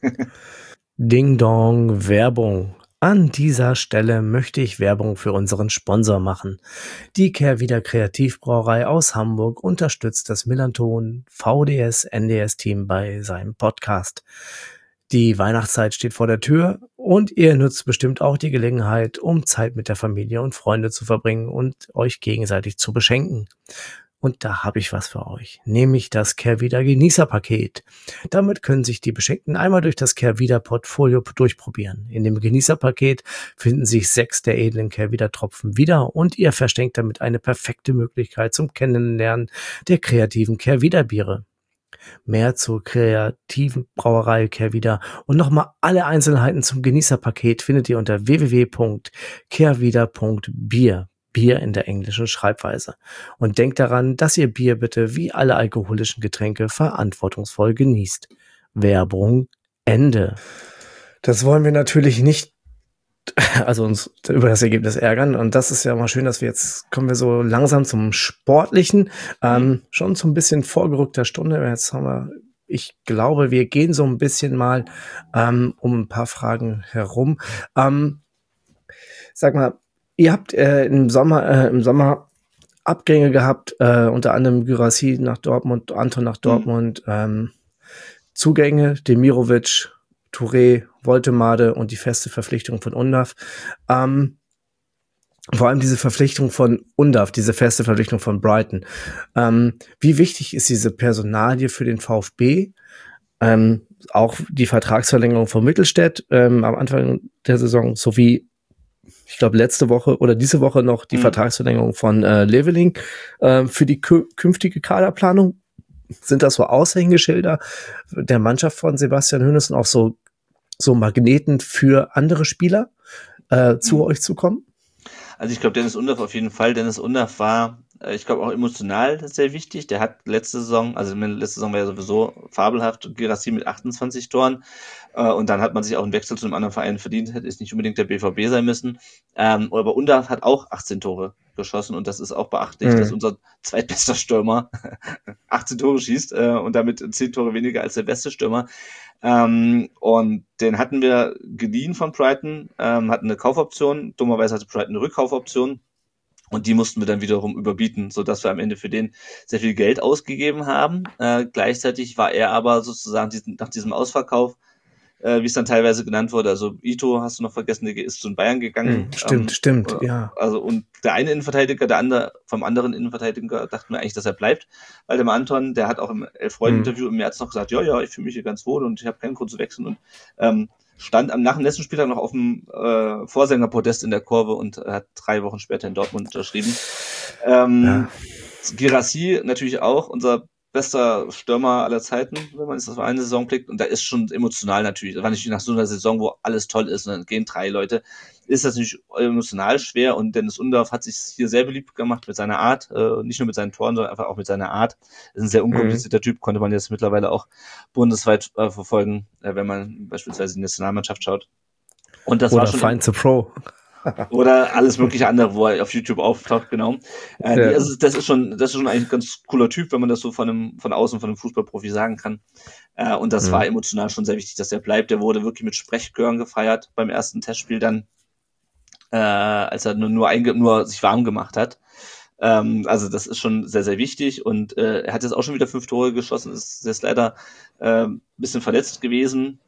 Ding Dong, Werbung. An dieser Stelle möchte ich Werbung für unseren Sponsor machen. Die Kehrwieder Kreativbrauerei aus Hamburg unterstützt das Millanton VDS-NDS-Team bei seinem Podcast. Die Weihnachtszeit steht vor der Tür und ihr nutzt bestimmt auch die Gelegenheit, um Zeit mit der Familie und Freunde zu verbringen und euch gegenseitig zu beschenken. Und da habe ich was für euch, nämlich das Kehrwieder Genießerpaket. Damit können sich die Beschenkten einmal durch das Kehrwieder Portfolio durchprobieren. In dem Genießerpaket finden sich 6 der edlen Kehrwieder Tropfen wieder und ihr verschenkt damit eine perfekte Möglichkeit zum Kennenlernen der kreativen Kehrwieder Biere. Mehr zur kreativen Brauerei Kehrwieder und nochmal alle Einzelheiten zum Genießerpaket findet ihr unter www.kehrwieder.bier. Bier in der englischen Schreibweise. Und denkt daran, dass ihr Bier bitte wie alle alkoholischen Getränke verantwortungsvoll genießt. Werbung Ende. Das wollen wir natürlich nicht, also uns über das Ergebnis ärgern. Und das ist ja mal schön, dass kommen wir so langsam zum Sportlichen. Schon so ein bisschen vorgerückter Stunde. Jetzt ich glaube, wir gehen so ein bisschen mal um ein paar Fragen herum. Sag mal, ihr habt im Sommer Abgänge gehabt, unter anderem Guirassy nach Dortmund, Anton nach Dortmund, Zugänge, Demirovic, Touré, Woltemade und die feste Verpflichtung von Undav. Vor allem diese Verpflichtung von Undav, diese feste Verpflichtung von Brighton. Wie wichtig ist diese Personalie für den VfB? Auch die Vertragsverlängerung von Mittelstädt am Anfang der Saison sowie, ich glaube, letzte Woche oder diese Woche noch die Vertragsverlängerung von Leveling für die künftige Kaderplanung. Sind das so Aushängeschilder der Mannschaft von Sebastian Hoeneß und auch so Magneten für andere Spieler zu euch zu kommen? Also ich glaube, Dennis Undaff auf jeden Fall. Dennis Undaff war, ich glaube, auch emotional sehr wichtig. Der hat letzte Saison war ja sowieso fabelhaft, Guirassy mit 28 Toren. Und dann hat man sich auch einen Wechsel zu einem anderen Verein verdient, hätte es nicht unbedingt der BVB sein müssen. Aber Undaff hat auch 18 Tore geschossen und das ist auch beachtlich, dass unser zweitbester Stürmer 18 Tore schießt und damit 10 Tore weniger als der beste Stürmer. Und den hatten wir geliehen von Brighton, hatten eine Kaufoption. Dummerweise hatte Brighton eine Rückkaufoption. Und die mussten wir dann wiederum überbieten, sodass wir am Ende für den sehr viel Geld ausgegeben haben. Gleichzeitig war er aber sozusagen nach diesem Ausverkauf, wie es dann teilweise genannt wurde, also Ito, hast du noch vergessen, der ist zu den Bayern gegangen. Stimmt, ja. Also und der eine Innenverteidiger, der andere vom anderen Innenverteidiger dachten wir eigentlich, dass er bleibt. Waldemar Anton, der hat auch im Elf-Freunde-Interview im März noch gesagt, ja, ich fühle mich hier ganz wohl und ich habe keinen Grund zu wechseln und stand nach dem letzten Spieltag noch auf dem Vorsängerpodest in der Kurve und hat 3 Wochen später in Dortmund unterschrieben. Guirassy natürlich auch, unser bester Stürmer aller Zeiten, wenn man es auf eine Saison blickt. Und da ist schon emotional natürlich. Das war natürlich nach so einer Saison, wo alles toll ist und dann gehen 3 Leute, ist das natürlich emotional schwer. Und Dennis Undaff hat sich hier sehr beliebt gemacht mit seiner Art, nicht nur mit seinen Toren, sondern einfach auch mit seiner Art. Ist ein sehr unkomplizierter Typ, konnte man jetzt mittlerweile auch bundesweit verfolgen, wenn man beispielsweise die Nationalmannschaft schaut. Und das oder war schon Find the Pro. Oder alles mögliche andere, wo er auf YouTube auftaucht, genau. Das ist schon eigentlich ein ganz cooler Typ, wenn man das so von außen, von einem Fußballprofi sagen kann. Und das war emotional schon sehr wichtig, dass er bleibt. Der wurde wirklich mit Sprechchören gefeiert beim ersten Testspiel dann, als er nur sich warm gemacht hat. Also das ist schon sehr, sehr wichtig. Und er hat jetzt auch schon wieder 5 Tore geschossen, ist jetzt leider ein bisschen verletzt gewesen.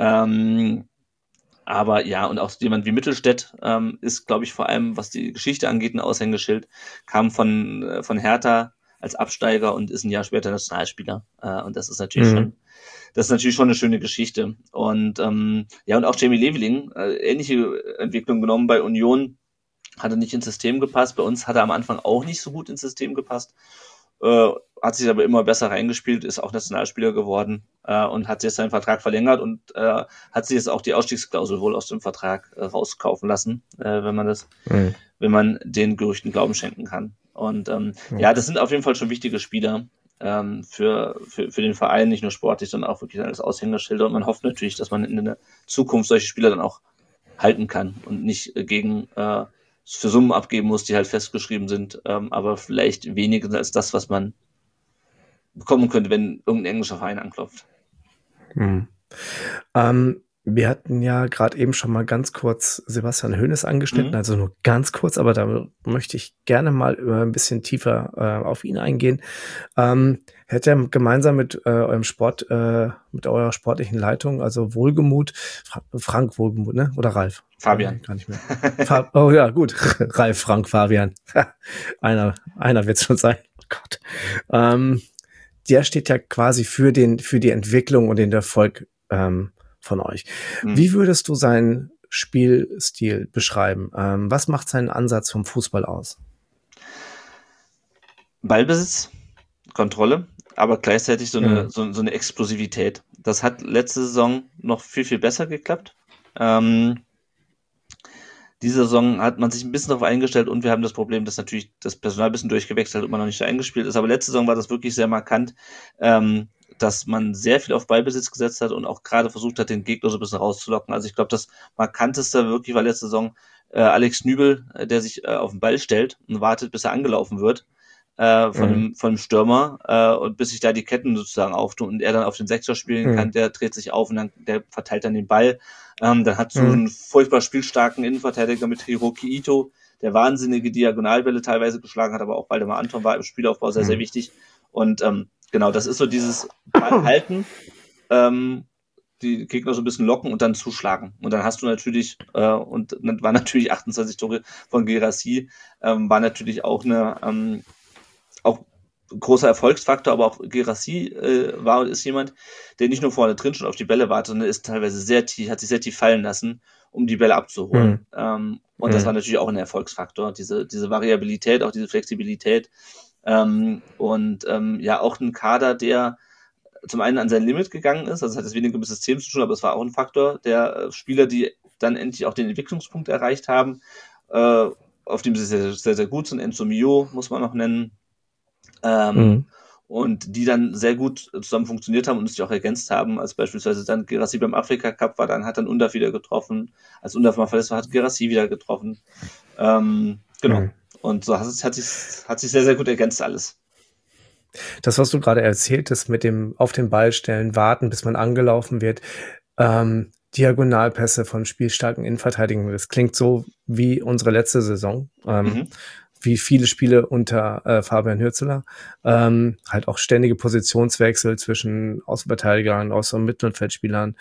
Aber ja, und auch jemand wie Mittelstädt ist, glaube ich, vor allem, was die Geschichte angeht, ein Aushängeschild, kam von Hertha als Absteiger und ist ein Jahr später Nationalspieler. Und das ist natürlich schon eine schöne Geschichte. Und und auch Jamie Leveling, ähnliche Entwicklung genommen bei Union, hatte nicht ins System gepasst. Bei uns hat er am Anfang auch nicht so gut ins System gepasst. Hat sich aber immer besser reingespielt, ist auch Nationalspieler geworden und hat jetzt seinen Vertrag verlängert und hat sich jetzt auch die Ausstiegsklausel wohl aus dem Vertrag rauskaufen lassen, wenn man den Gerüchten Glauben schenken kann. Und das sind auf jeden Fall schon wichtige Spieler für den Verein, nicht nur sportlich, sondern auch wirklich als Aushängeschilder. Und man hofft natürlich, dass man in der Zukunft solche Spieler dann auch halten kann und nicht gegen für Summen abgeben muss, die halt festgeschrieben sind, aber vielleicht weniger als das, was man bekommen könnte, wenn irgendein englischer Verein anklopft. Wir hatten ja gerade eben schon mal ganz kurz Sebastian Hoeneß angeschnitten, also nur ganz kurz, aber da möchte ich gerne mal ein bisschen tiefer auf ihn eingehen. Hätte er gemeinsam mit eurem mit eurer sportlichen Leitung, also Wohlgemuth, Frank Wohlgemuth, ne? Oder Ralf? Fabian. Gar nicht mehr. Oh ja, gut. Ralf, Frank, Fabian. Einer wird's schon sein. Oh Gott. Der steht ja quasi für die Entwicklung und den Erfolg von euch. Wie würdest du seinen Spielstil beschreiben? Was macht seinen Ansatz vom Fußball aus? Ballbesitz, Kontrolle, aber gleichzeitig so eine Explosivität. Das hat letzte Saison noch viel, viel besser geklappt. Diese Saison hat man sich ein bisschen darauf eingestellt und wir haben das Problem, dass natürlich das Personal ein bisschen durchgewechselt und man noch nicht so eingespielt ist. Aber letzte Saison war das wirklich sehr markant, dass man sehr viel auf Ballbesitz gesetzt hat und auch gerade versucht hat, den Gegner so ein bisschen rauszulocken. Also ich glaube, das Markanteste wirklich war letzte Saison Alex Nübel, der sich auf den Ball stellt und wartet, bis er angelaufen wird von dem Stürmer und bis sich da die Ketten sozusagen auftun und er dann auf den Sechser spielen kann, der dreht sich auf und der verteilt dann den Ball. Dann hat so einen furchtbar spielstarken Innenverteidiger mit Hiroki Ito, der wahnsinnige Diagonalbälle teilweise geschlagen hat, aber auch Waldemar Anton war im Spielaufbau sehr, sehr wichtig. Und genau, das ist so dieses Halten, die Gegner so ein bisschen locken und dann zuschlagen. Und dann hast du natürlich, und dann war natürlich 28 Tore von Guirassy, war natürlich auch auch großer Erfolgsfaktor, aber auch Guirassy war und ist jemand, der nicht nur vorne drin schon auf die Bälle wartet, sondern ist teilweise hat sich sehr tief fallen lassen, um die Bälle abzuholen. Und das war natürlich auch ein Erfolgsfaktor, diese Variabilität, auch diese Flexibilität. Ja, auch ein Kader, der zum einen an sein Limit gegangen ist, also es hat jetzt weniger mit System zu tun, aber es war auch ein Faktor, der Spieler, die dann endlich auch den Entwicklungspunkt erreicht haben, auf dem sie sehr, sehr, sehr gut sind. Enzo Mio muss man noch nennen. Und die dann sehr gut zusammen funktioniert haben und sich auch ergänzt haben, als beispielsweise dann Guirassy beim Afrika Cup war, dann hat dann Undaf wieder getroffen, als Undaf mal verletzt war, hat Guirassy wieder getroffen. Genau. Und so hat sich sehr, sehr gut ergänzt alles. Das, was du gerade erzählt hast, mit dem auf den Ball stellen, warten, bis man angelaufen wird, Diagonalpässe von spielstarken Innenverteidigungen, das klingt so wie unsere letzte Saison. Wie viele Spiele unter Fabian Hürzeler. Halt auch ständige Positionswechsel zwischen Außenverteidigern, Außen- und Mittelfeldspielern.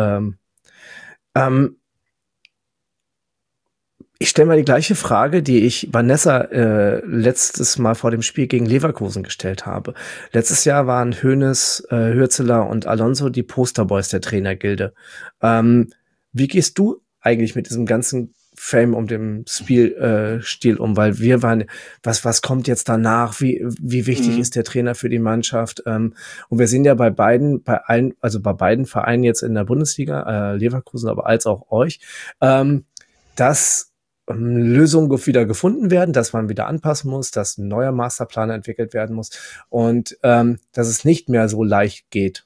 Ich stelle mal die gleiche Frage, die ich Vanessa letztes Mal vor dem Spiel gegen Leverkusen gestellt habe. Letztes Jahr waren Hoeneß, Hürzeler und Alonso die Posterboys der Trainergilde. Wie gehst du eigentlich mit diesem ganzen Fame um den Spielstil um? Weil wir waren, was kommt jetzt danach? Wie wichtig ist der Trainer für die Mannschaft? Und wir sehen ja bei beiden Vereinen jetzt in der Bundesliga, Leverkusen, aber als auch euch, dass Lösungen wieder gefunden werden, dass man wieder anpassen muss, dass ein neuer Masterplan entwickelt werden muss und dass es nicht mehr so leicht geht,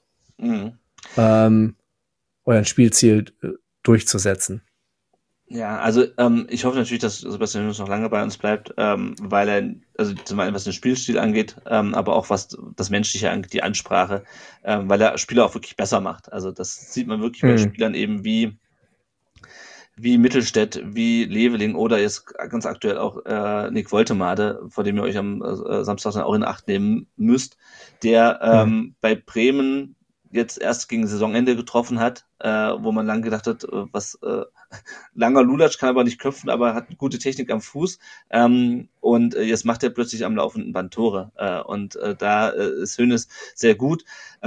euer Spielziel durchzusetzen. Ja, also ich hoffe natürlich, dass Sebastian Hoeneß noch lange bei uns bleibt, weil er, also zum einen was den Spielstil angeht, aber auch was das Menschliche angeht, die Ansprache, weil er Spieler auch wirklich besser macht. Also das sieht man wirklich bei Spielern eben wie Mittelstädt, wie Leveling oder jetzt ganz aktuell auch Nick Woltemade, vor dem ihr euch am Samstag dann auch in Acht nehmen müsst, der bei Bremen jetzt erst gegen Saisonende getroffen hat, wo man lang gedacht hat, langer Lulatsch kann aber nicht köpfen, aber hat gute Technik am Fuß. Und jetzt macht er plötzlich am laufenden Band Tore. Da ist Hoeneß sehr gut.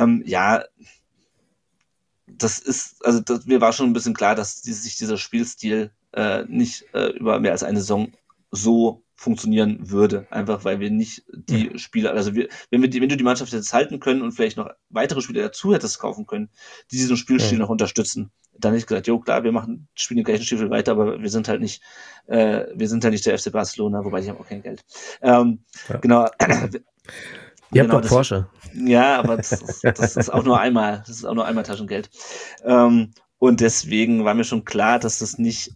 Mir war schon ein bisschen klar, dass sich dieser Spielstil nicht über mehr als eine Saison so funktionieren würde. Einfach weil wir nicht die Spieler, also wenn du die Mannschaft jetzt halten können und vielleicht noch weitere Spieler dazu hättest kaufen können, die diesen Spielstil noch unterstützen, dann hätte ich gesagt, jo klar, spielen den gleichen Stiefel weiter, aber wir sind halt nicht der FC Barcelona, wobei die haben auch kein Geld. Genau. Ihr habt doch Porsche. Ja, aber das ist auch nur einmal. Das ist auch nur einmal Taschengeld. Und deswegen war mir schon klar, dass das nicht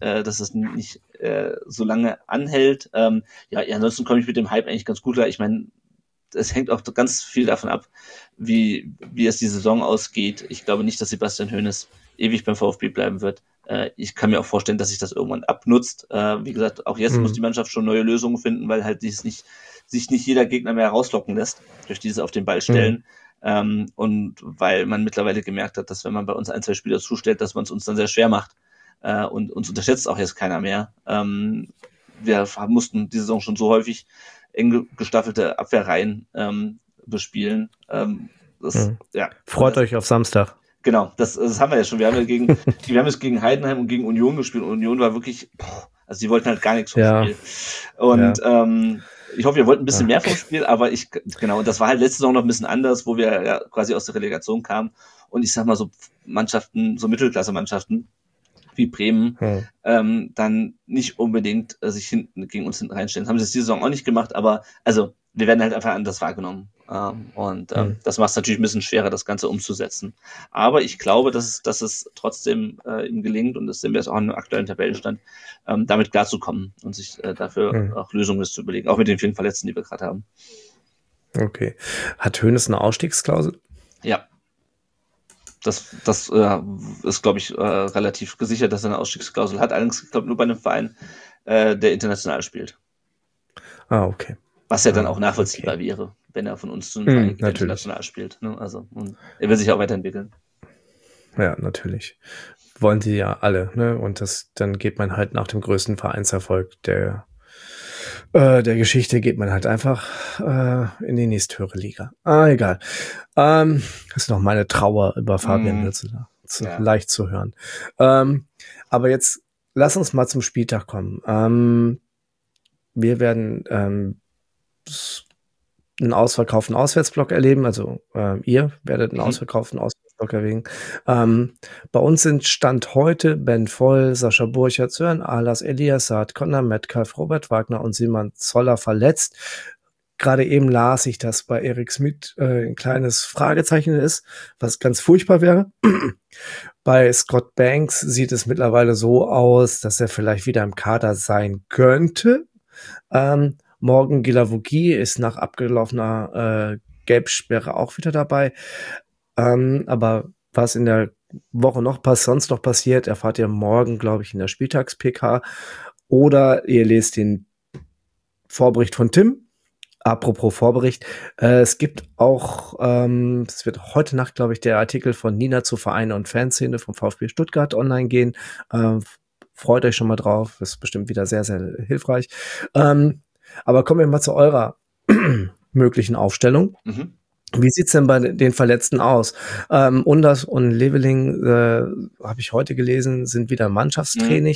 so lange anhält. Ansonsten komme ich mit dem Hype eigentlich ganz gut klar. Ich meine, es hängt auch ganz viel davon ab, wie es die Saison ausgeht. Ich glaube nicht, dass Sebastian Hoeneß ewig beim VfB bleiben wird. Ich kann mir auch vorstellen, dass sich das irgendwann abnutzt. Wie gesagt, auch jetzt muss die Mannschaft schon neue Lösungen finden, weil halt sich nicht jeder Gegner mehr herauslocken lässt durch dieses auf den Ball stellen. Und weil man mittlerweile gemerkt hat, dass wenn man bei uns 1, 2 Spieler zustellt, dass man es uns dann sehr schwer macht. Und uns unterschätzt auch jetzt keiner mehr. Wir mussten diese Saison schon so häufig eng gestaffelte Abwehrreihen bespielen. Freut euch auf Samstag. Genau, das haben wir ja schon. Wir haben jetzt gegen Heidenheim und gegen Union gespielt. Und Union war wirklich, also die wollten halt gar nichts vom Spiel. Und ich hoffe, ihr wollt ein bisschen mehr vom Spiel, aber das war halt letzte Saison noch ein bisschen anders, wo wir ja quasi aus der Relegation kamen. Und ich sag mal, so Mannschaften, so Mittelklasse-Mannschaften wie Bremen, dann nicht unbedingt sich gegen uns hinten reinstellen. Das haben sie jetzt diese Saison auch nicht gemacht, aber also wir werden halt einfach anders wahrgenommen. Das macht es natürlich ein bisschen schwerer, das Ganze umzusetzen. Aber ich glaube, dass es trotzdem ihm gelingt, und das sehen wir jetzt auch im aktuellen Tabellenstand, damit klarzukommen und sich dafür auch Lösungen zu überlegen, auch mit den vielen Verletzten, die wir gerade haben. Okay. Hat Hoeneß eine Ausstiegsklausel? Ja. Das ist, glaube ich, relativ gesichert, dass er eine Ausstiegsklausel hat. Allerdings, ich glaube, nur bei einem Verein, der international spielt. Ah, okay. Was ja dann auch nachvollziehbar wäre, wenn er von uns zu einem Verein international spielt. Ne? Also, er will sich auch weiterentwickeln. Ja, natürlich. Wollen sie ja alle, ne? Und dann geht man halt nach dem größten Vereinserfolg, der Der Geschichte geht man halt einfach in die nächsthöhere Liga. Egal. Ist noch meine Trauer über Fabian Hürzeler. Leicht zu hören. Aber jetzt lass uns mal zum Spieltag kommen. Wir werden einen ausverkauften Auswärtsblock erleben. Also ihr werdet einen ausverkauften Auswärtsblock erleben. Bei uns sind Stand heute Ben Voll, Sascha Burchert, Sören Alas, Elias Saad, Conor Metcalf, Robert Wagner und Simon Zoller verletzt. Gerade eben las ich, dass bei Erik Smith ein kleines Fragezeichen ist, was ganz furchtbar wäre. Bei Scott Banks sieht es mittlerweile so aus, dass er vielleicht wieder im Kader sein könnte. Morgan Guilavogui ist nach abgelaufener Gelbsperre auch wieder dabei. Aber was in der Woche sonst noch passiert, erfahrt ihr morgen, glaube ich, in der Spieltags-PK. Oder ihr lest den Vorbericht von Tim. Apropos Vorbericht, es gibt auch, es wird heute Nacht, glaube ich, der Artikel von Nina zu Vereine und Fanszene vom VfB Stuttgart online gehen. Freut euch schon mal drauf, ist bestimmt wieder sehr, sehr hilfreich. Aber kommen wir mal zu eurer möglichen Aufstellung. Wie sieht's denn bei den Verletzten aus? Unders und Leveling, habe ich heute gelesen, sind wieder Mannschaftstraining.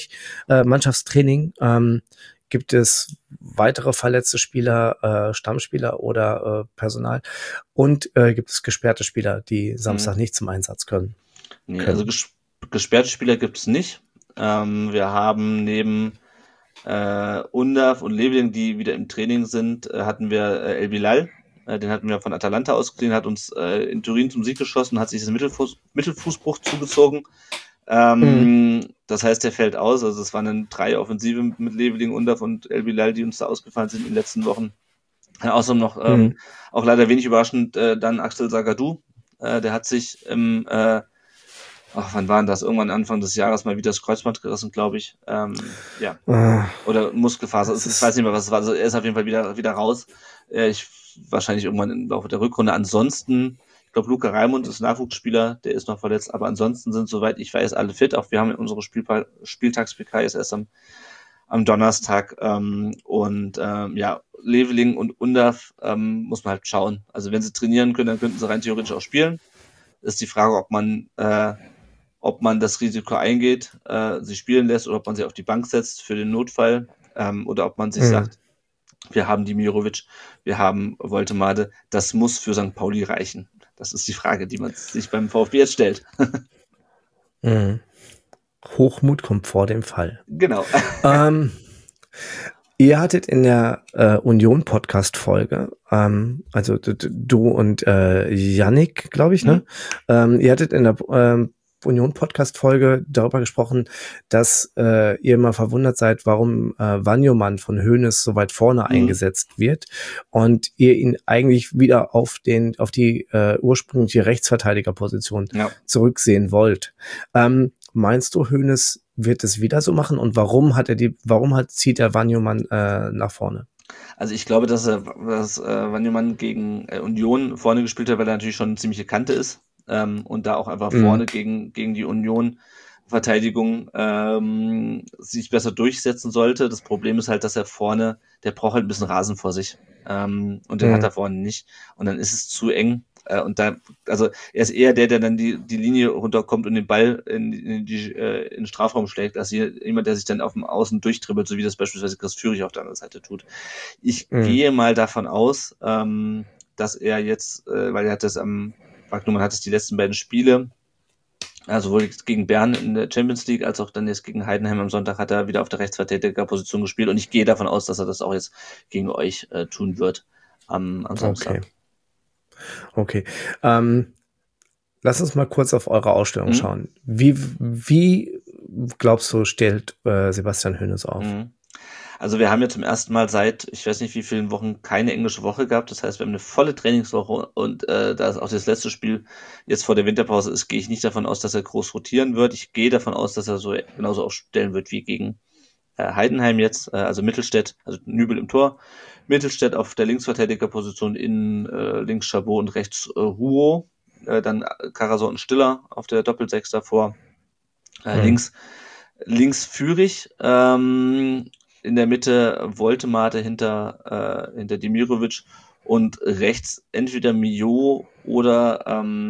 Gibt es weitere verletzte Spieler, Stammspieler oder Personal? Und gibt es gesperrte Spieler, die Samstag nicht zum Einsatz können? Nee, also gesperrte Spieler gibt es nicht. Wir haben neben Undav und Leveling, die wieder im Training sind, hatten wir El Bilal. Den hatten wir von Atalanta ausgeliehen, hat uns in Turin zum Sieg geschossen, hat sich das Mittelfußbruch zugezogen. Das heißt, der fällt aus. Also es waren dann 3 Offensive mit Leveling, Undav und El Bilal, die uns da ausgefallen sind in den letzten Wochen. Außerdem noch, auch leider wenig überraschend, dann Axel Zagadou. Der hat sich wann war denn das? Irgendwann Anfang des Jahres mal wieder das Kreuzband gerissen, glaube ich. Oder Muskelfaser. Ich weiß nicht mehr, was es war. Also er ist auf jeden Fall wieder raus. Wahrscheinlich irgendwann im Laufe der Rückrunde. Ansonsten, ich glaube, Luca Raimund ist Nachwuchsspieler, der ist noch verletzt, aber ansonsten sind, soweit ich weiß, alle fit. Auch wir haben unsere Spieltags-PK jetzt erst am Donnerstag. Leveling und Undav muss man halt schauen. Also wenn sie trainieren können, dann könnten sie rein theoretisch auch spielen. Das ist die Frage, ob man das Risiko eingeht, sie spielen lässt oder ob man sie auf die Bank setzt für den Notfall oder ob man sich sagt, wir haben Dimirovic, wir haben Woltemade, das muss für St. Pauli reichen. Das ist die Frage, die man sich beim VfB jetzt stellt. Hochmut kommt vor dem Fall. Genau. Ihr hattet in der Union-Podcast-Folge, also du und Yannick, glaube ich, ne? Ihr hattet in der Union-Podcast-Folge darüber gesprochen, dass ihr mal verwundert seid, warum Wanyoman von Hoeneß so weit vorne eingesetzt wird und ihr ihn eigentlich wieder auf die ursprüngliche Rechtsverteidigerposition zurücksehen wollt. Meinst du, Hoeneß wird es wieder so machen und warum zieht er Wanyoman nach vorne? Also ich glaube, dass Wanyoman gegen Union vorne gespielt hat, weil er natürlich schon eine ziemliche Kante ist. Und da auch einfach vorne gegen die Union-Verteidigung sich besser durchsetzen sollte. Das Problem ist halt, dass er vorne, der braucht halt ein bisschen Rasen vor sich. Und den hat er vorne nicht. Und dann ist es zu eng. Also er ist eher der dann die Linie runterkommt und den Ball in den Strafraum schlägt, als jemand, der sich dann auf dem Außen durchtribbelt, so wie das beispielsweise Chris Führig auf der anderen Seite tut. Ich gehe mal davon aus, dass er jetzt, weil er hat das Wagnumann hat es die letzten beiden Spiele, sowohl gegen Bern in der Champions League als auch dann jetzt gegen Heidenheim am Sonntag hat er wieder auf der Rechtsverteidigerposition gespielt und ich gehe davon aus, dass er das auch jetzt gegen euch tun wird am Samstag. Okay. Lass uns mal kurz auf eure Ausstellung schauen. Wie glaubst du, stellt Sebastian Hoeneß auf? Also wir haben ja zum ersten Mal seit, ich weiß nicht wie vielen Wochen, keine englische Woche gehabt. Das heißt, wir haben eine volle Trainingswoche und da es auch das letzte Spiel jetzt vor der Winterpause ist, gehe ich nicht davon aus, dass er groß rotieren wird. Ich gehe davon aus, dass er so genauso aufstellen wird wie gegen Heidenheim jetzt, also Mittelstädt, also Nübel im Tor, Mittelstädt auf der Linksverteidigerposition, links Chabot und rechts Huo, dann Karasor und Stiller auf der Doppelsechs davor, links Führig, in der Mitte Woltemade hinter Demirovic und rechts entweder Mio oder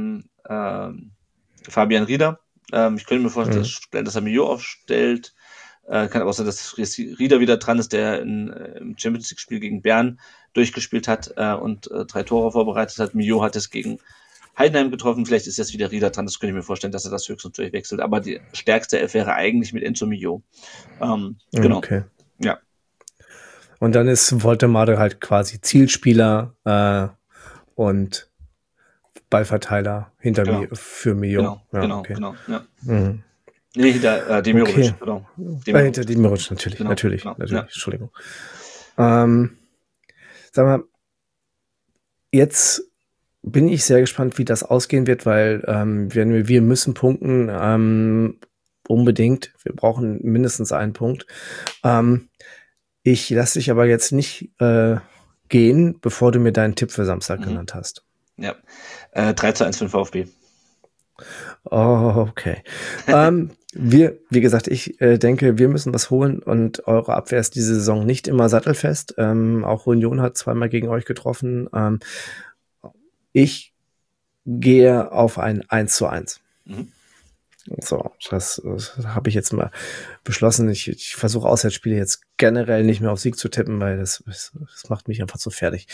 Fabian Rieder. Ich könnte mir vorstellen, dass er Mio aufstellt. Kann aber auch sein, dass Rieder wieder dran ist, der im Champions League-Spiel gegen Bern durchgespielt hat und 3 Tore vorbereitet hat. Mio hat es gegen Heidenheim getroffen. Vielleicht ist jetzt wieder Rieder dran. Das könnte ich mir vorstellen, dass er das höchstens durchwechselt. Aber die stärkste Elf wäre eigentlich mit Enzo Mio. Genau. Okay. Ja. Und dann ist Woltemade halt quasi Zielspieler und Ballverteiler hinter mir für Mio. Genau. Ja. Mhm. Nee, hinter Demirovic, okay. genau. Hinter Demirovic, natürlich. Ja. Entschuldigung. Sag mal, jetzt bin ich sehr gespannt, wie das ausgehen wird, weil wir müssen punkten, unbedingt. Wir brauchen mindestens einen Punkt. Ich lasse dich aber jetzt nicht gehen, bevor du mir deinen Tipp für Samstag genannt hast. Ja, 3:1 für den VfB. Oh, okay. Wie gesagt, ich denke, wir müssen was holen und eure Abwehr ist diese Saison nicht immer sattelfest. Auch Union hat zweimal gegen euch getroffen. Ich gehe auf ein 1:1. So, das habe ich jetzt mal beschlossen. Ich versuche Auswärtsspiele jetzt generell nicht mehr auf Sieg zu tippen, weil das macht mich einfach so fertig.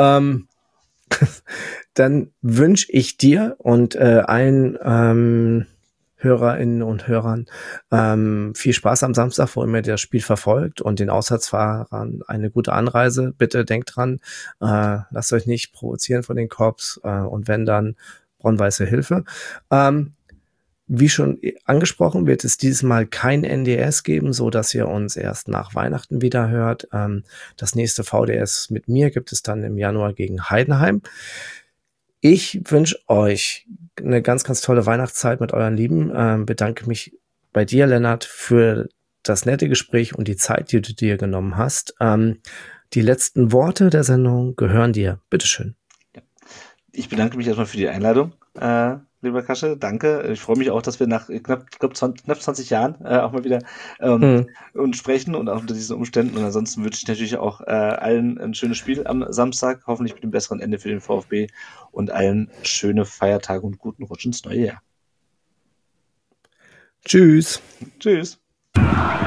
Dann wünsche ich dir und allen Hörerinnen und Hörern viel Spaß am Samstag, wo immer das Spiel verfolgt und den Auswärtsfahrern eine gute Anreise. Bitte denkt dran, lasst euch nicht provozieren von den Korps und wenn dann braun-weiße Hilfe. Wie schon angesprochen, wird es dieses Mal kein NDS geben, so dass ihr uns erst nach Weihnachten wieder hört. Das nächste VDS mit mir gibt es dann im Januar gegen Heidenheim. Ich wünsche euch eine ganz, ganz tolle Weihnachtszeit mit euren Lieben. Bedanke mich bei dir, Lennart, für das nette Gespräch und die Zeit, die du dir genommen hast. Die letzten Worte der Sendung gehören dir. Bitteschön. Ja. Ich bedanke mich erstmal für die Einladung, lieber Kasche. Danke. Ich freue mich auch, dass wir nach knapp 20 Jahren auch mal wieder und sprechen und auch unter diesen Umständen. Und ansonsten wünsche ich natürlich auch allen ein schönes Spiel am Samstag, hoffentlich mit einem besseren Ende für den VfB und allen schöne Feiertage und guten Rutsch ins neue Jahr. Tschüss. Tschüss.